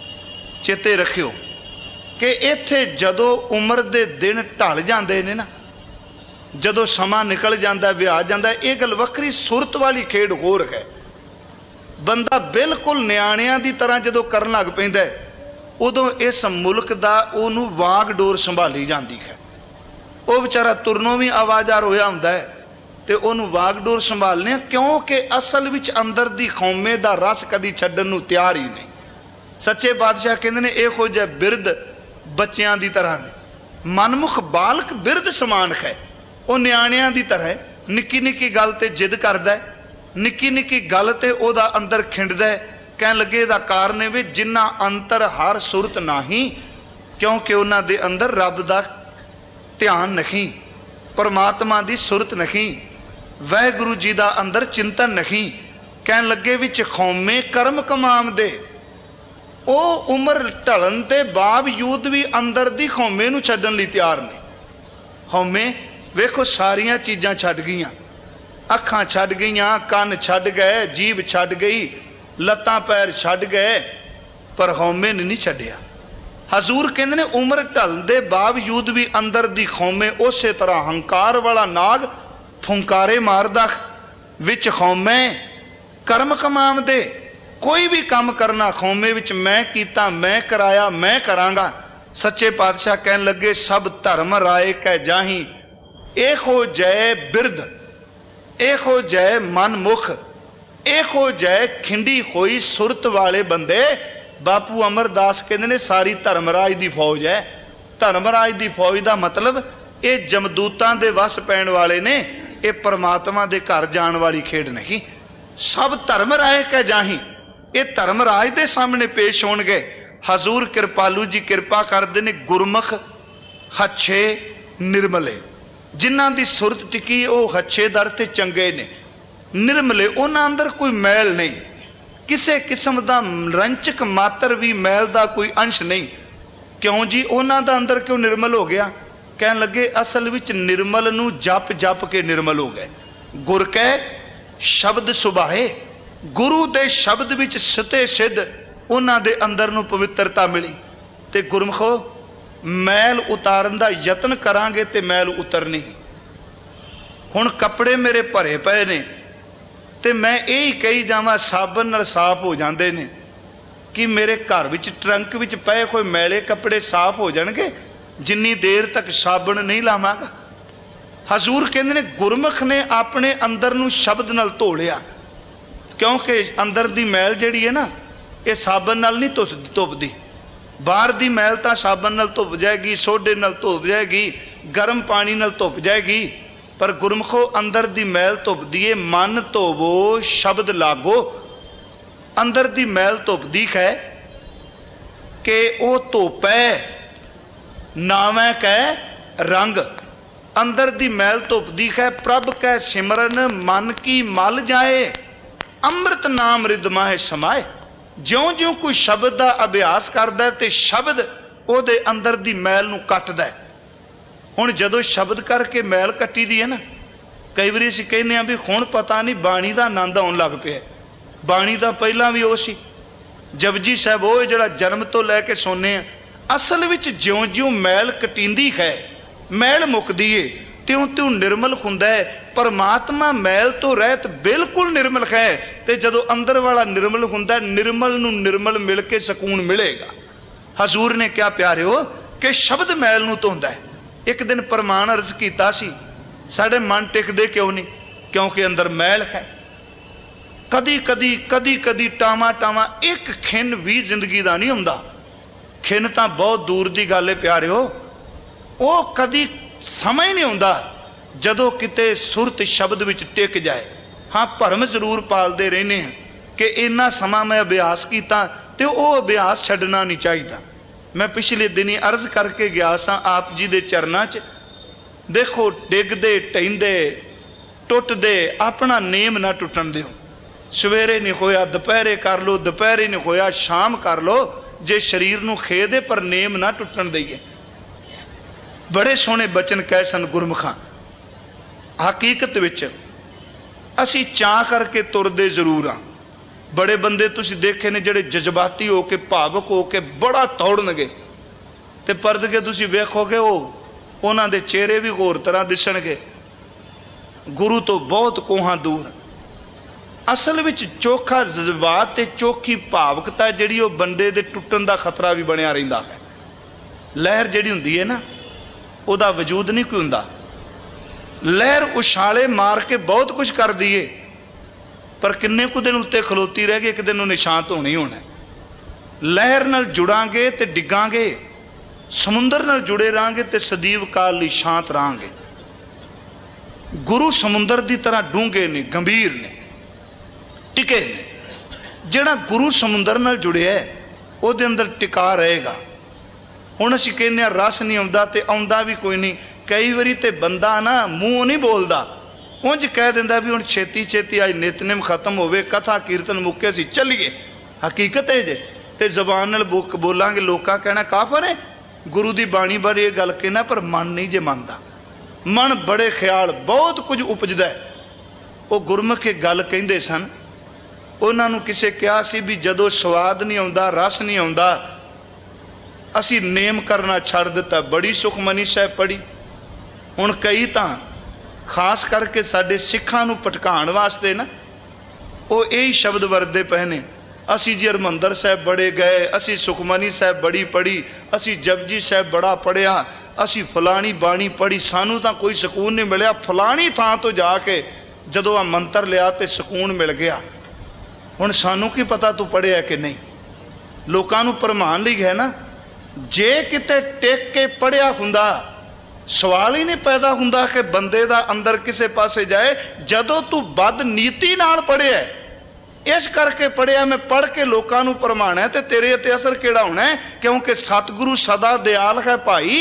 Speaker 1: चेते रखियो कि इत्थे जदों उम्र दे दिन ढल जाते ने ना, जदों समा निकल जाता विआह जाता, ये गल वक्री सुरत वाली खेड होर है। बंदा बिल्कुल नियाणियां दी तरह जदों करन लग पैंदा उदों इस मुल्क दा उहनूं वागडोर संभाली जाती है। वो बेचारा तुरनों भी आवाज़ार होया हुंदा है ते उहनूं वागडोर संभालने, क्योंकि असल विच अंदर दी खौमे दा रस कदी छड्डण नूं तैयार ही नहीं। सच्चे बादशाह कहंदे ने इहो जिहे बिरध बच्चियां दी तरह ने। मनमुख बालक बिरध समान है। वो नियाणियां दी तरह निक्की निक्की गल ते जिद करदा है, निक्की निक्की गल ते ओहदा अंदर खिंडदा है। कहन लगे इहदा कारण वे जिन्ना अंतर हर सुरत नहीं, क्योंकि उन्हां दे अंदर रब दा ध्यान नहीं, परमात्मा दी सुरत नहीं, वाहिगुरू जी दा अंदर चिंतन नहीं। कहन लगे विच खौमे कर्म कमाम दे। वो उम्र ढलन के बावजूद भी अंदर दी खौमे नूं छड्डण लई तैयार ने। हौमे वेखो सारियां चीज़ां छड्ड गईयां, अखां छड्ड गईयां, कन छड्ड गए, जीभ छड्ड गई, लत्तां पैर छड्ड गए, पर हौमे ने नहीं छड्डिया। हजूर कहंदे ने उम्र ढलन के बावजूद भी अंदर दी खौमे उस तरह हंकार वाला नाग फुंकारे मारदा, विच खौमे कर्म कमाम दे। कोई भी काम करना खौमे विच मैं कीता, मैं कराया, मैं करांगा। सच्चे पातशाह कहन लगे सब धर्म राय कै जाही, एहो जय बिरध, एहो जय मनमुख, एहो जय खिंडी होई सुरत वाले बंदे। बापू अमरदास कहते ने सारी धर्मराज की फौज है। धर्मराज की फौज का मतलब ये जमदूतां दे वस पैण वाले ने, ये परमात्मा दे घर जाण वाली खेड नहीं। सब धर्मराय कै जाही, ये धर्मराज के सामने पेश होणगे। हजूर कृपालू जी कृपा करते ने गुरमुख हच्छे निर्मले। जिन्हां दी सुरत टिकी वो हच्छेदार ते चंगे ने, निर्मले, उन्हां अंदर कोई मैल नहीं, किसी किस्म का रंचक मात्र भी मैल का कोई अंश नहीं। क्यों जी? उन्हां दा अंदर क्यों निर्मल हो गया? कहन लगे असल विच निर्मल नूं जप जप के निर्मल हो गए। गुर कै शब्द सुभाए, गुरु दे शब्द विच सते सिद्ध उन्हां दे अंदर नूं पवित्रता मिली। ते गुरमुखो मैल उतारन दा यतन करांगे ते मैल उतरनी। हुण कपड़े मेरे भरे पए ने ते मैं यही कही जावां साबन नाल साफ हो जांदे ने कि मेरे घर विच ट्रंक विच पए कोई मैले कपड़े साफ हो जाणगे जिन्नी देर तक साबन नहीं लावांगा। हजूर कहंदे ने गुरमुख ने अपने अंदर नूं शब्द नाल धो लिया, क्योंकि अंदर दी मैल जिहड़ी है ना ये साबन नाल नहीं धुप धुपदी। बाहर दी मैल तां साबन नाल धुप जाएगी, सोडे नाल धुप जाएगी, गर्म पानी नाल धुप जाएगी, पर गुरमुखो अंदर दी मैल धुपदी है। मन धोवो शब्द लागो, अंदर दी मैल धुपदी है कि वह धुप है नावै कै रंग। अंदर दी मैल धुपदी है प्रभ कै सिमरन मन की मल जाए, अमृत नाम रिदमा है समाए। ज्यों ज्यों कोई शब्द का अभ्यास करता है तो शब्द ਉਹਦੇ अंदर दी मैल नूं कट्टदा है। हुण जदों शब्द करके मैल कट्टी दी है ना, कई बार असीं कहने भी हुण पता नहीं बाणी का आनंद आउण लग पिया। बाणी तो पहला भी वो सी, जपजी साहब वो जिहड़ा जन्म तो लैके सुनने आ। असल विच ज्यों ज्यों मैल कटींदी है, मैल मुकदी है, त्यों त्यों निर्मल हुंदा है। परमात्मा मैल तो रहत बिल्कुल निर्मल है, तो जदों अंदर वाला निर्मल हुंदा, निर्मल नूं निर्मल मिल के सकून मिलेगा। हजूर ने क्या प्यारे हो कि शब्द मैल नूं धोंदा है। एक दिन परमान अर्ज कीता सी, साडे मन टिकदे क्यों नहीं? क्योंकि अंदर मैल है। कदी कदी कदी कदी टावा टावा एक खिन भी जिंदगी का नहीं हुंदा। खिन तां बहुत दूर की गल है प्यारे हो, वो कदी समझ नहीं आउंदा जदों किते सुरत शब्द विच टिक जाए। हाँ भरम जरूर पालते रहने हैं कि इन्ना समा मैं अभ्यास किया तो वह अभ्यास छड्डना नहीं चाहिए। मैं पिछले दिनी अर्ज करके गया सा आप जी दे चरनां च, देखो डिगदे ढहिंदे टुटदे अपना नेम ना टुटन दिओ। सवेरे नहीं होया दोपहरे कर लो, दोपहरे नहीं होया शाम कर लो, जे शरीर नूं खेदे पर नेम ना टुटन दईए। बड़े सोहने बचन कह सन गुरमुखां। हकीकत विच असी चाह करके तुरदे जरूर हाँ। बड़े बंदे तुसीं देखे ने जिहड़े जज्बाती हो के भावुक हो के बड़ा दौड़नगे ते परद के तुसीं वेखोगे वो उन्हां दे चेहरे भी होर तरह दिसणगे, गुरु तो बहुत कोहां दूर। असल विच चोखा जज्बात ते चोखी भावुकता जिहड़ी वो बंदे दे टुटण दा खतरा भी बनिया रहिंदा है। लहर जिहड़ी हुंदी है ना ਉਹਦਾ वजूद नहीं कोई हुंदा। लहर उछाले मार के बहुत कुछ कर दिए, पर किन्ने कुछ दिन उत्ते खलोती रह गई, एक दिन उन्हें शांत होना ही होना। लहर नाल जुड़ांगे तो डिगांगे, समुंदर नाल जुड़े रहांगे तो सदीव काल लई शांत रहांगे। गुरु समुंदर की तरह डूंगे ने, गंभीर ने, टिके ने। जिहड़ा गुरु समुंदर नाल जुड़िया है ਉਹਦੇ अंदर टिका रहेगा। हुण असीं कहने रस नहीं आउंदा ते आउंदा भी कोई नहीं। कई बारी ते बंदा ना मूँह नहीं बोलदा, उंज कह दिंदा भी हुण छेती छेती अज नितनेम खत्म होवे, कथा कीर्तन मुक्के असीं चलीए। हकीकत है जे ते जबान नाल बुक बोलांगे लोकां कहना काफर है। गुरु की बाणी बारे गल कहना पर मन नहीं जे मनदा। मन बड़े ख्याल बहुत कुछ उपजदा है। वो गुरमुख एक गल कहिंदे सन, उन्हां नूं किसे कहा सी भी जदों स्वाद नहीं आउंदा, रस नहीं आउंदा, असी नेम करना छड़ दिता। बड़ी सुखमनी साहब पढ़ी। हुण कई तां खास करके साडे सिखां नूं भटकाउण वास्ते ना वो यही शब्द वरदे पए ने, असी जी हरमंदर साहब बड़े गए, असी सुखमनी साहब बड़ी पढ़ी, असी जपजी साहब बड़ा पढ़िया, असी फलानी बाणी पढ़ी, सानू तां कोई सकून नहीं मिलिया। फलानी थां तो जाके जदों आ मंत्र लिया तो सकून मिल गया। हुण सानू की पता तू पढ़िया कि नहीं? लोकां नूं भरमाण लई है ना। जे किते टेक के पढ़िया हुंदा सवाल ही नहीं पैदा हुंदा कि बंदे दा अंदर किसे पासे जाए। जदों तू बद नीति नाल पढ़िया, इस करके पढ़िया मैं पढ़ के लोकां नूं भरमाणा है, ते तेरे ते असर किहड़ा होना है? क्योंकि सतगुरु सदा दयाल है भाई।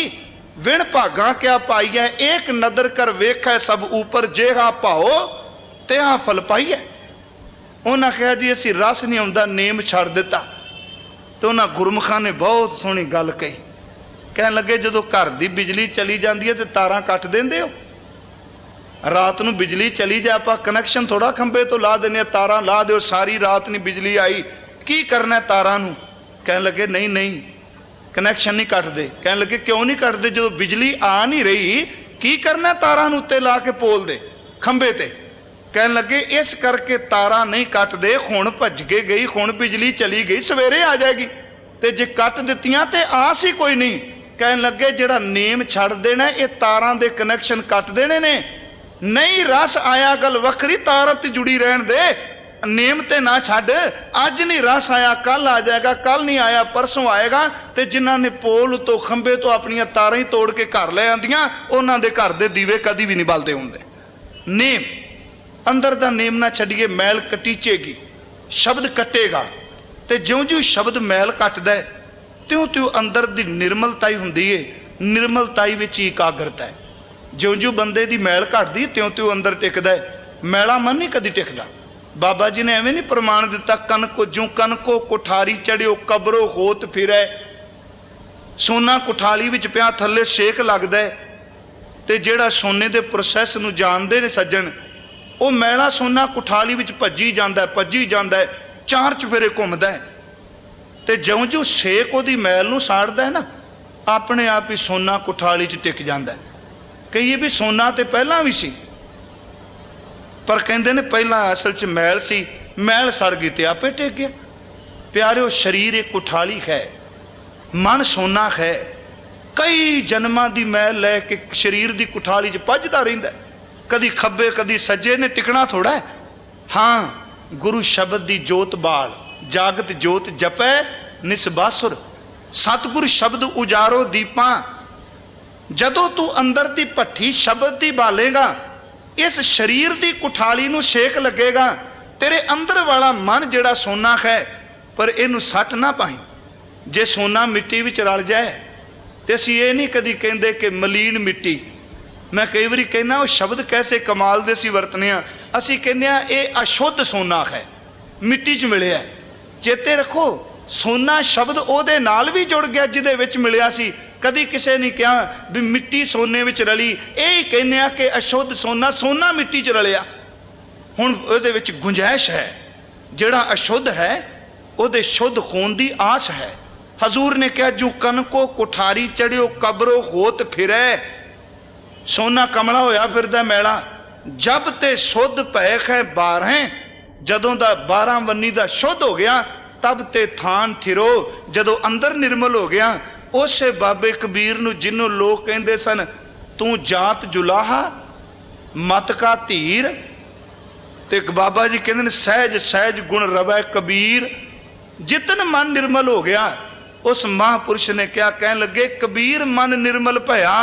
Speaker 1: विण भागा क्या पाईए, एक नदर कर वेखै सब ऊपर, जेहा भाओ तेहा फल पाईए। उन्हें कहा जी असी रस नहीं आउंदा, नेम छड़ दिता। तो उन्हें गुरमुखां ने बहुत सोहनी गल कही, कहन लगे जदों घर दी बिजली चली जाती है तो तारां कट देंदे हो, रात नूं बिजली चली जाए आपां कनैक्शन थोड़ा खंबे तो ला देने, तारां ला दो, सारी रात नहीं बिजली आई, की करना तारां नूं? कहन लगे नहीं नहीं कनैक्शन नहीं कटते। कहन लगे क्यों नहीं कटते, जो बिजली आ नहीं रही की करना तारां नूं उत्ते ला के पोल दे खंबे ते। कहन लगे इस करके तारां नहीं कटते, हुण भज के गई, हुण बिजली चली गई, सवेरे आ जाएगी, ते जे कट दित्तियां ते आस ही कोई नहीं। कहन लगे जिहड़ा नेम छड़ देना ये तारां दे कनैक्शन कट देने ने, नहीं रस आया गल वखरी, तारां ते जुड़ी रहन दे, नेम ते ना छड़। अज नहीं रस आया कल आ जाएगा, कल नहीं आया परसों आएगा। तो जिन्हों ने पोल तो खंबे तो अपन तारां ही तोड़ के घर ले आंदियां, उन्हां दे घर दे दीवे कदी भी नहीं बलदे हुंदे। नेम अंदर दा नेम ना छड्डिए, मैल कटीचेगी, शब्द कटेगा, तो ज्यों ज्यों शब्द मैल कटदा है त्यों त्यों अंदर दी निर्मलताई हुंदी है, निर्मलताई विच ही एकाग्रता है। ज्यों ज्यों बंदे दी मैल घटदी त्यों त्यों अंदर टिकदा है, मैला मन नहीं कदी टिकदा। बाबा जी ने एवें नहीं प्रमाण दिता, कन को ज्यों कन को कुठारी चढ़ियो कबरों होत फिरै, सोना कुठाली विच पिया थल्ले सेक लगदा है, ते जिहड़ा सोने दे प्रोसैस नूं जाणदे ने सज्जण, वो मैला सोना कुठाली विच भज्जी जांदा है, भज्जी जांदा है, चार चफेरे घुमदा है, ते ज्यों ज्यों सेक उहदी मैल नूं साड़दा है ना, अपने आप ही सोना कुठाली च टिक जांदा है। कहिए भी सोना तो पहला भी सी, पर कहते ने पहला असल च मैल सी, मैल सड़ गई तो आपे टिक गया। प्यारे शरीर एक कुठाली है, मन सोना है, कई जन्मां दी मैल लैके शरीर की कुठाली च भजदा रहिंदा है, कदी खब्बे कदी सज्जे ने टिकना थोड़ा है। हाँ, गुरु शब्द की जोत बाल, जागत जोत जपै निसबासुर, सतगुरु शब्द उजारो दीपा। जदों तू अंदर की भट्ठी शब्द की बालेगा, इस शरीर की कुठाली नूं सेक लगेगा, तेरे अंदर वाला मन जिहड़ा सोना है, पर इनू सट ना पाई। जे सोना मिट्टी विच रल जाए तो असीं ये नहीं कदी कहंदे कि मलीन मिट्टी, मैं कई बारी कहना वो शब्द कैसे कमाल दे असीं वरतने आ, असीं कहने आ ये अशुद्ध सोना है, मिट्टी च मिलिया। चेते रखो सोना शब्द उहदे नाल भी जुड़ गया जिहदे विच मिलिया सी, कदी किसी ने कहा भी मिट्टी सोने विच रली, यही कहने आ कि अशुद्ध सोना, सोना मिट्टी च रलिया। हुण उहदे विच गुंजाइश है, जिहड़ा अशुद्ध है उहदे शुद्ध होण दी आस है। हजूर ने कहा जो कन को कुठारी चढ़ियो कबरों होत फिरै, सोना कमला होया फिरदा मैला, जब ते शुद्ध पैख है बारह, जदों दा बारह वन्नी दा शुद्ध हो गया, तब ते थान थिरो, जदों अंदर निर्मल हो गया। उसे बाबे कबीर नूं जिन्हों लोग कहंदे सन तू जात जुलाहा मत का धीर, ते बाबा जी कहंदे ने सहज सहज गुण रवै कबीर। जितन मन निर्मल हो गया, उस महापुरुष ने क्या कहन लगे, कबीर मन निर्मल भया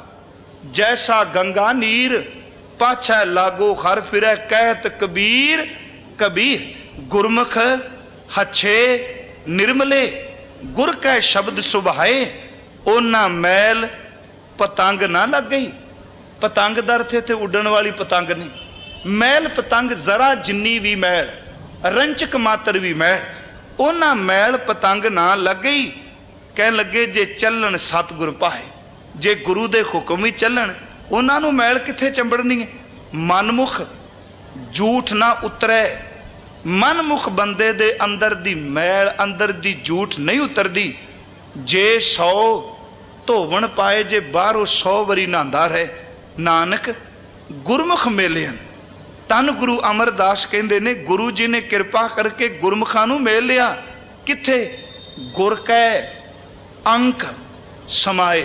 Speaker 1: जैसा गंगा नीर, पाछै लागो हर फिरै कहत कबीर कबीर। गुरमुख हच्छे निर्मले, गुर कै शब्द सुभाए, ओना मैल पतंग ना लग गई। पतंग दर थे थे उड़न वाली पतंग नहीं, मैल पतंग जरा जिन्नी भी मैल, रंचक मात्र भी मैल, ओना मैल पतंग ना लग गई। कह लगे जे चलन सतगुर पाए, जे गुरु दे हुक्म ही चलन, उन्होंने मैल कित्थे चंबड़नी है। मनमुख झूठ ना उतरे, मनमुख बंदे दे अंदर दी मैल, अंदर दी झूठ नहीं उतरदी। जे सौ धोवन पाए, जे बाहरों सौ वरी नहांदा रहे, नानक गुरमुख मेले हैं। तन गुरु अमरदास कहंदे ने गुरु जी ने कृपा करके गुरमुखां नूं मेल लिया। कित्थे? गुर कै अंक समाए।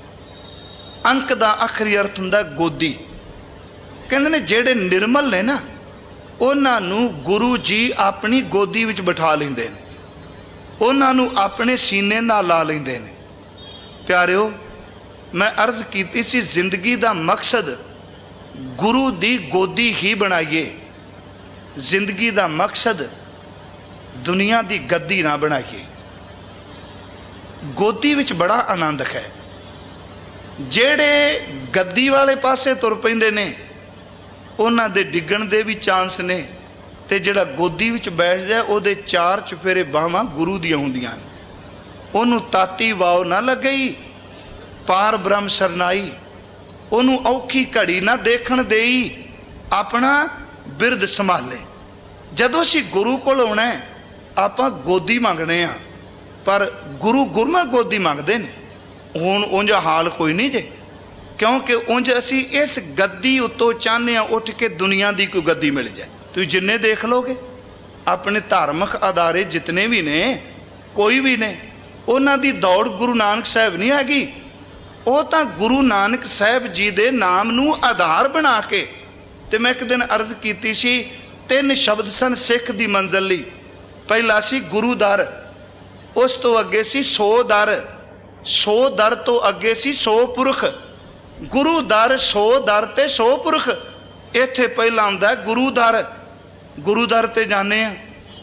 Speaker 1: अंक दा आखरी अर्थ हुंदा गोदी। कहंदे ने जेड़े निर्मल ने ना, उन्हां नूं गुरु जी अपनी गोदी विच बिठा लैंदे ने, उन्हां नूं अपने सीने नाल ला लैंदे ने। प्यारिओ, मैं अर्ज कीती सी जिंदगी दा मकसद गुरु दी गोदी ही बनाइए। जिंदगी दा मकसद दुनिया दी गद्दी ना बनाइए। गोदी विच बड़ा आनंद है। ਜਿਹੜੇ ਗੱਦੀ ਵਾਲੇ ਪਾਸੇ ਤੁਰ ਪੈਂਦੇ ਨੇ ਉਹਨਾਂ ਦੇ ਡਿੱਗਣ ਦੇ ਵੀ ਚਾਂਸ ਨੇ, ਤੇ ਜਿਹੜਾ ਗੋਦੀ ਵਿੱਚ ਬੈਠ ਜਾਏ ਉਹਦੇ ਚਾਰ ਚੁਫੇਰੇ ਬਾਹਾਂ ਗੁਰੂ ਦੀਆਂ ਹੁੰਦੀਆਂ ਨੇ। ਉਹਨੂੰ ਤਾਤੀ ਵਾਓ ਨਾ ਲੱਗਈ, ਪਾਰ ਬ੍ਰਹਮ ਸਰਨਾਈ, ਉਹਨੂੰ ਔਖੀ ਘੜੀ ਨਾ ਦੇਖਣ ਦੇਈ, ਆਪਣਾ ਬਿਰਦ ਸੰਭਾਲੇ। ਜਦੋਂ ਅਸੀਂ ਗੁਰੂ ਕੋਲ ਆਉਣਾ ਆਪਾਂ ਗੋਦੀ ਮੰਗਣੇ ਆ, ਪਰ ਗੁਰੂ ਗੁਰਮੁਖ ਗੋਦੀ ਮੰਗਦੇ ਨੇ। ਹੁਣ ਉਂਝ ਹਾਲ ਕੋਈ ਨਹੀਂ ਜੇ, ਕਿਉਂਕਿ ਉਂਝ ਅਸੀਂ ਇਸ ਗੱਦੀ ਉੱਤੋਂ ਚਾਹੁੰਦੇ ਹਾਂ ਉੱਠ ਕੇ ਦੁਨੀਆ ਦੀ ਕੋਈ ਗੱਦੀ ਮਿਲ ਜਾਏ। ਤੁਸੀਂ ਜਿੰਨੇ ਦੇਖ ਲਓਗੇ ਆਪਣੇ ਧਾਰਮਿਕ ਅਦਾਰੇ ਜਿਤਨੇ ਵੀ ਨੇ, ਕੋਈ ਵੀ ਨੇ, ਉਹਨਾਂ ਦੀ ਦੌੜ ਗੁਰੂ ਨਾਨਕ ਸਾਹਿਬ ਨਹੀਂ ਹੈਗੀ। ਉਹ ਤਾਂ ਗੁਰੂ ਨਾਨਕ ਸਾਹਿਬ ਜੀ ਦੇ ਨਾਮ ਨੂੰ ਆਧਾਰ ਬਣਾ ਕੇ, ਤੇ ਮੈਂ ਇੱਕ ਦਿਨ ਅਰਜ਼ ਕੀਤੀ ਸੀ, ਤਿੰਨ ਸ਼ਬਦ ਸਨ ਸਿੱਖ ਦੀ ਮੰਜ਼ਿਲ ਲਈ। ਪਹਿਲਾ ਸੀ ਗੁਰੂ ਦਰ, ਉਸ ਤੋਂ ਅੱਗੇ ਸੀ ਸੋ ਦਰ, ਸੋ ਦਰ ਤੋਂ ਅੱਗੇ ਸੀ ਸੋ ਪੁਰਖ। ਗੁਰੂ ਦਰ, ਸੋ ਦਰ ਤੇ ਸੋ ਪੁਰਖ। ਇੱਥੇ ਪਹਿਲਾਂ ਆਉਂਦਾ ਗੁਰੂ ਦਰ, ਗੁਰੂ ਦਰ ਤੇ ਜਾਂਦੇ ਆ,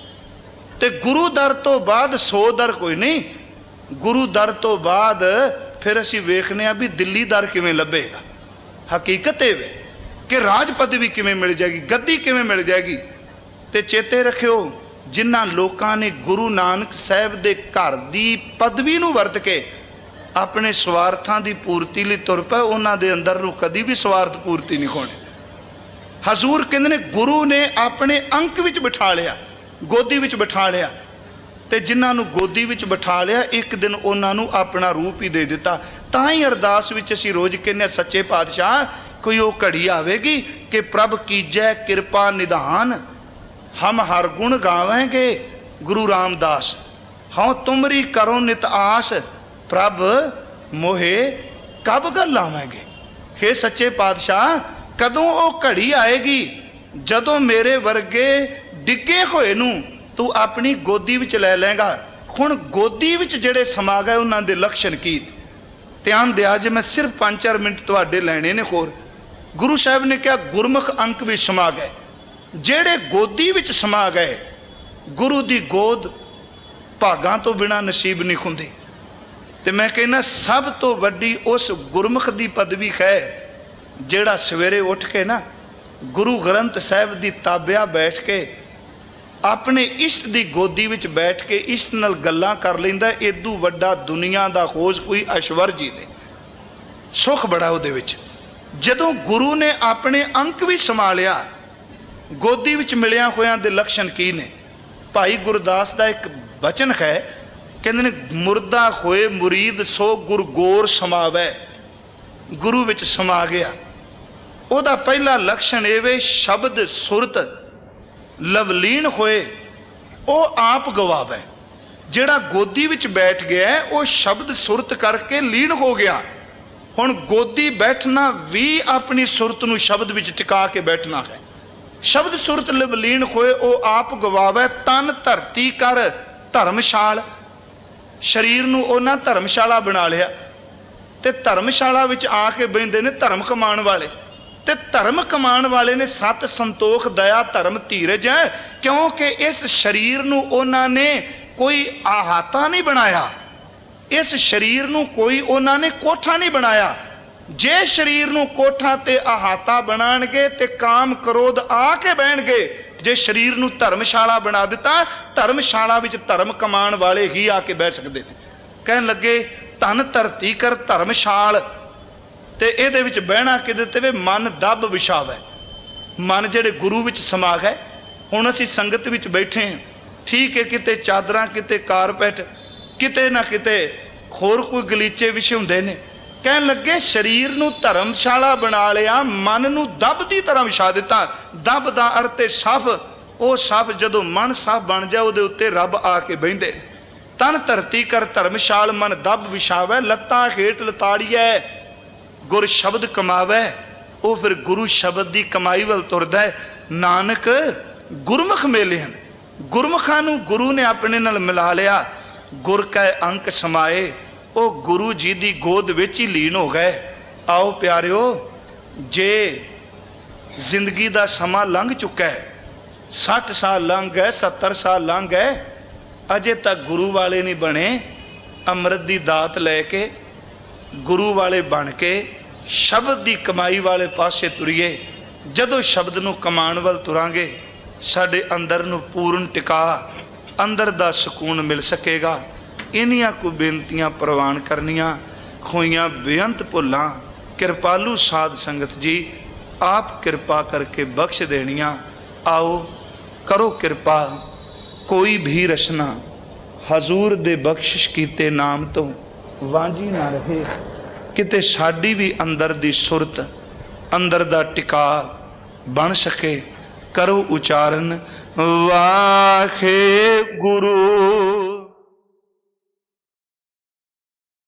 Speaker 1: ਤੇ ਗੁਰੂ ਦਰ ਤੋਂ ਬਾਅਦ ਸੋ ਦਰ ਕੋਈ ਨਹੀਂ। ਗੁਰੂ ਦਰ ਤੋਂ ਬਾਅਦ ਫਿਰ ਅਸੀਂ ਵੇਖਦੇ ਹਾਂ ਵੀ ਦਿੱਲੀ ਦਰ ਕਿਵੇਂ ਲੱਭੇਗਾ। ਹਕੀਕਤ ਇਹ ਵੇ ਕਿ ਰਾਜ ਪਦਵੀ ਕਿਵੇਂ ਮਿਲ ਜਾਏਗੀ, ਗੱਦੀ ਕਿਵੇਂ ਮਿਲ ਜਾਏਗੀ। ਤੇ ਚੇਤੇ ਰੱਖਿਓ, ਜਿਨ੍ਹਾਂ ਲੋਕਾਂ ਨੇ ਗੁਰੂ ਨਾਨਕ ਸਾਹਿਬ ਦੇ ਘਰ ਦੀ ਪਦਵੀ ਨੂੰ ਵਰਤ ਕੇ ਆਪਣੇ ਸਵਾਰਥਾਂ ਦੀ ਪੂਰਤੀ ਲਈ ਤੁਰ ਪਏ, ਉਹਨਾਂ ਦੇ ਅੰਦਰ ਨੂੰ ਕਦੀ ਵੀ ਸਵਾਰਥ ਪੂਰਤੀ ਨਹੀਂ ਹੋਣੀ। ਹਜ਼ੂਰ ਕਹਿੰਦੇ ਨੇ ਗੁਰੂ ਨੇ ਆਪਣੇ ਅੰਕ ਵਿੱਚ ਬਿਠਾ ਲਿਆ, ਗੋਦੀ ਵਿੱਚ ਬਿਠਾ ਲਿਆ, ਤੇ ਜਿਨ੍ਹਾਂ ਨੂੰ ਗੋਦੀ ਵਿੱਚ ਬਿਠਾ ਲਿਆ ਇੱਕ ਦਿਨ ਉਹਨਾਂ ਨੂੰ ਆਪਣਾ ਰੂਪ ਹੀ ਦੇ ਦਿੱਤਾ। ਤਾਂ ਹੀ ਅਰਦਾਸ ਵਿੱਚ ਅਸੀਂ ਰੋਜ਼ ਕਹਿੰਦੇ ਸੱਚੇ ਪਾਤਸ਼ਾਹ ਕੋਈ ਉਹ ਘੜੀ ਆਵੇਗੀ ਕਿ ਪ੍ਰਭ ਕੀਜੈ ਕਿਰਪਾ ਨਿਧਾਨ, ਹਮ ਹਰ ਗੁਣ ਗਾਵਾਂਗੇ ਗੁਰੂ ਰਾਮਦਾਸ, ਹਉ ਤੁਮਰੀ ਕਰੋ ਨਿਤ ਆਸ, ਪ੍ਰਭ ਮੋਹੇ ਕਬ ਗੱਲ ਲਾਵਾਂਗੇ। ਹੇ ਸੱਚੇ ਪਾਤਸ਼ਾਹ ਕਦੋਂ ਉਹ ਘੜੀ ਆਏਗੀ ਜਦੋਂ ਮੇਰੇ ਵਰਗੇ ਡਿੱਗੇ ਹੋਏ ਨੂੰ ਤੂੰ ਆਪਣੀ ਗੋਦੀ ਵਿੱਚ ਲੈ ਲਏਗਾ। ਹੁਣ ਗੋਦੀ ਵਿੱਚ ਜਿਹੜੇ ਸਮਾ ਗਏ ਉਹਨਾਂ ਦੇ ਲੱਛਣ ਕੀ? ਧਿਆਨ ਦਿਆ ਜੇ, ਮੈਂ ਸਿਰਫ ਪੰਜ ਚਾਰ ਮਿੰਟ ਤੁਹਾਡੇ ਲੈਣੇ ਨੇ ਹੋਰ। ਗੁਰੂ ਸਾਹਿਬ ਨੇ ਕਿਹਾ ਗੁਰਮੁਖ ਅੰਕ ਵਿੱਚ ਸਮਾ ਗਏ। ਜਿਹੜੇ ਗੋਦੀ ਵਿੱਚ ਸਮਾ ਗਏ, ਗੁਰੂ ਦੀ ਗੋਦ ਭਾਗਾਂ ਤੋਂ ਬਿਨਾਂ ਨਸੀਬ ਨਹੀਂ ਹੁੰਦੀ। ਤੇ ਮੈਂ ਕਹਿੰਦਾ ਸਭ ਤੋਂ ਵੱਡੀ ਉਸ ਗੁਰਮੁਖ ਦੀ ਪਦਵੀ ਹੈ ਜਿਹੜਾ ਸਵੇਰੇ ਉੱਠ ਕੇ ਨਾ ਗੁਰੂ ਗ੍ਰੰਥ ਸਾਹਿਬ ਦੀ ਤਾਬਿਆ ਬੈਠ ਕੇ ਆਪਣੇ ਇਸ਼ਟ ਦੀ ਗੋਦੀ ਵਿੱਚ ਬੈਠ ਕੇ ਇਸ਼ਟ ਨਾਲ ਗੱਲਾਂ ਕਰ ਲੈਂਦਾ। ਇਦੋਂ ਵੱਡਾ ਦੁਨੀਆ ਦਾ ਖੋਜ ਕੋਈ ਐਸ਼ਵਰਜ ਹੀ ਨਹੀਂ, ਸੁੱਖ ਬੜਾ ਉਹਦੇ ਵਿੱਚ। ਜਦੋਂ ਗੁਰੂ ਨੇ ਆਪਣੇ ਅੰਕ ਵੀ ਸਮਾ ਲਿਆ, ਗੋਦੀ ਵਿੱਚ ਮਿਲਿਆ ਹੋਇਆਂ ਦੇ ਲੱਛਣ ਕੀ ਨੇ? ਭਾਈ ਗੁਰਦਾਸ ਦਾ ਇੱਕ ਬਚਨ ਹੈ, ਕਹਿੰਦੇ ਨੇ ਮੁਰਦਾ ਹੋਏ ਮੁਰੀਦ ਸੋ ਗੁਰ ਗੋਰ ਸਮਾਵੈ। ਗੁਰੂ ਵਿੱਚ ਸਮਾ ਗਿਆ, ਉਹਦਾ ਪਹਿਲਾ ਲੱਛਣ ਇਹ ਵੇ ਸ਼ਬਦ ਸੁਰਤ ਲਵਲੀਨ ਹੋਏ ਉਹ ਆਪ ਗਵਾਵੇ। ਜਿਹੜਾ ਗੋਦੀ ਵਿੱਚ ਬੈਠ ਗਿਆ ਉਹ ਸ਼ਬਦ ਸੁਰਤ ਕਰਕੇ ਲੀਨ ਹੋ ਗਿਆ। ਹੁਣ ਗੋਦੀ ਬੈਠਣਾ ਵੀ ਆਪਣੀ ਸੁਰਤ ਨੂੰ ਸ਼ਬਦ ਵਿੱਚ ਟਿਕਾ ਕੇ ਬੈਠਣਾ ਹੈ। ਸ਼ਬਦ ਸੁਰਤ ਲਵਲੀਨ ਹੋਏ ਉਹ ਆਪ ਗਵਾਵੇ। ਤਨ ਧਰਤੀ ਕਰ ਧਰਮਸ਼ਾਲ, ਸਰੀਰ ਨੂੰ ਉਹਨਾਂ ਧਰਮਸ਼ਾਲਾ ਬਣਾ ਲਿਆ, ਤੇ ਧਰਮਸ਼ਾਲਾ ਵਿੱਚ ਆ ਕੇ ਬਹਿੰਦੇ ਨੇ ਧਰਮ ਕਮਾਉਣ ਵਾਲੇ। ਤੇ ਧਰਮ ਕਮਾਉਣ ਵਾਲੇ ਨੇ ਸਤ ਸੰਤੋਖ ਦਇਆ ਧਰਮ ਧੀਰਜ ਹੈ, ਕਿਉਂਕਿ ਇਸ ਸਰੀਰ ਨੂੰ ਉਹਨਾਂ ਨੇ ਕੋਈ ਆਹਾਤਾ ਨਹੀਂ ਬਣਾਇਆ, ਇਸ ਸਰੀਰ ਨੂੰ ਕੋਈ ਉਹਨਾਂ ਨੇ ਕੋਠਾ ਨਹੀਂ ਬਣਾਇਆ। ਜੇ ਸਰੀਰ ਨੂੰ ਕੋਠਾ ਤੇ ਆਹਾਤਾ ਬਣਾਣਗੇ ਤੇ ਕਾਮ ਕ੍ਰੋਧ ਆ ਕੇ ਬਹਿਣਗੇ। ਜੇ ਸਰੀਰ ਨੂੰ ਧਰਮਸ਼ਾਲਾ ਬਣਾ ਦਿੱਤਾ, ਧਰਮਸ਼ਾਲਾ ਵਿੱਚ ਧਰਮ ਕਮਾਉਣ ਵਾਲੇ ਹੀ ਆ ਕੇ ਬਹਿ ਸਕਦੇ ਨੇ। ਕਹਿਣ ਲੱਗੇ ਧਨ ਧਰਤੀ ਕਰ ਧਰਮਸ਼ਾਲ, ਤੇ ਇਹਦੇ ਵਿੱਚ ਬਹਿਣਾ ਕਿਤੇ ਤੇ ਵੇ ਮਨ ਦੱਬ ਵਿਛਾਵੇ। ਮਨ ਜਿਹੜੇ ਗੁਰੂ ਵਿੱਚ ਸਮਾ ਗਏ। ਹੁਣ ਅਸੀਂ ਸੰਗਤ ਵਿੱਚ ਬੈਠੇ ਹਾਂ, ਠੀਕ ਹੈ, ਕਿਤੇ ਚਾਦਰਾਂ, ਕਿਤੇ ਕਾਰਪੈਟ, ਕਿਤੇ ਨਾ ਕਿਤੇ ਹੋਰ ਕੋਈ ਗਲੀਚੇ ਵਿਛੇ ਹੁੰਦੇ ਨੇ। ਕਹਿਣ ਲੱਗੇ ਸਰੀਰ ਨੂੰ ਧਰਮਸ਼ਾਲਾ ਬਣਾ ਲਿਆ, ਮਨ ਨੂੰ ਦੱਬ ਦੀ ਤਰ੍ਹਾਂ ਵਿਛਾ ਦਿੱਤਾ। ਦੱਬ ਦਾ ਅਰਥ ਹੈ ਸਫ। ਉਹ ਸਫ ਜਦੋਂ ਮਨ ਸਫ ਬਣ ਜਾਏ ਉਹਦੇ ਉੱਤੇ ਰੱਬ ਆ ਕੇ ਬਹਿੰਦੇ। ਤਨ ਧਰਤੀ ਕਰ ਧਰਮਸ਼ਾਲ ਮਨ ਦੱਬ ਵਿਛਾਵੇ, ਲੱਤਾਂ ਹੇਠ ਲਤਾੜੀਐ ਗੁਰ ਸ਼ਬਦ ਕਮਾਵੇ। ਉਹ ਫਿਰ ਗੁਰੂ ਸ਼ਬਦ ਦੀ ਕਮਾਈ ਵੱਲ ਤੁਰਦਾ ਹੈ। ਨਾਨਕ ਗੁਰਮੁਖ ਮੇਲੇ ਹਨ, ਗੁਰਮੁਖਾਂ ਨੂੰ ਗੁਰੂ ਨੇ ਆਪਣੇ ਨਾਲ ਮਿਲਾ ਲਿਆ। ਗੁਰ ਕੈ ਅੰਕ ਸਮਾਏ, ਉਹ ਗੁਰੂ ਜੀ ਦੀ ਗੋਦ ਵਿੱਚ ਹੀ ਲੀਨ ਹੋ ਗਏ। ਆਓ ਪਿਆਰਿਓ, ਜੇ ਜ਼ਿੰਦਗੀ ਦਾ ਸਮਾਂ ਲੰਘ ਚੁੱਕਾ ਹੈ, ਸੱਠ ਸਾਲ ਲੰਘ ਗਏ, ਸੱਤਰ ਸਾਲ ਲੰਘ ਗਏ, ਅਜੇ ਤੱਕ ਗੁਰੂ ਵਾਲੇ ਨਹੀਂ ਬਣੇ, ਅੰਮ੍ਰਿਤ ਦੀ ਦਾਤ ਲੈ ਕੇ गुरु वाले बन के शब्द की कमाई वाले पासे तुरीए। जदों शब्द नूं कमाण वल तुरांगे साडे अंदर नूं पूर्ण टिका अंदर दा सुकून मिल सकेगा। इन्हियां को बेनतियां प्रवान करनियां होइयां बेअंत भुल्लां कृपालू साध संगत जी आप कृपा करके बख्श देनियां। आओ करो कृपा कोई भी रचना हजूर दे बख्शिश कीते नाम तो वांझी ना रहे। किते साडी भी अंदर दी सुरत अंदर दा टिका बन सके। करो उचारण वाहे गुरु।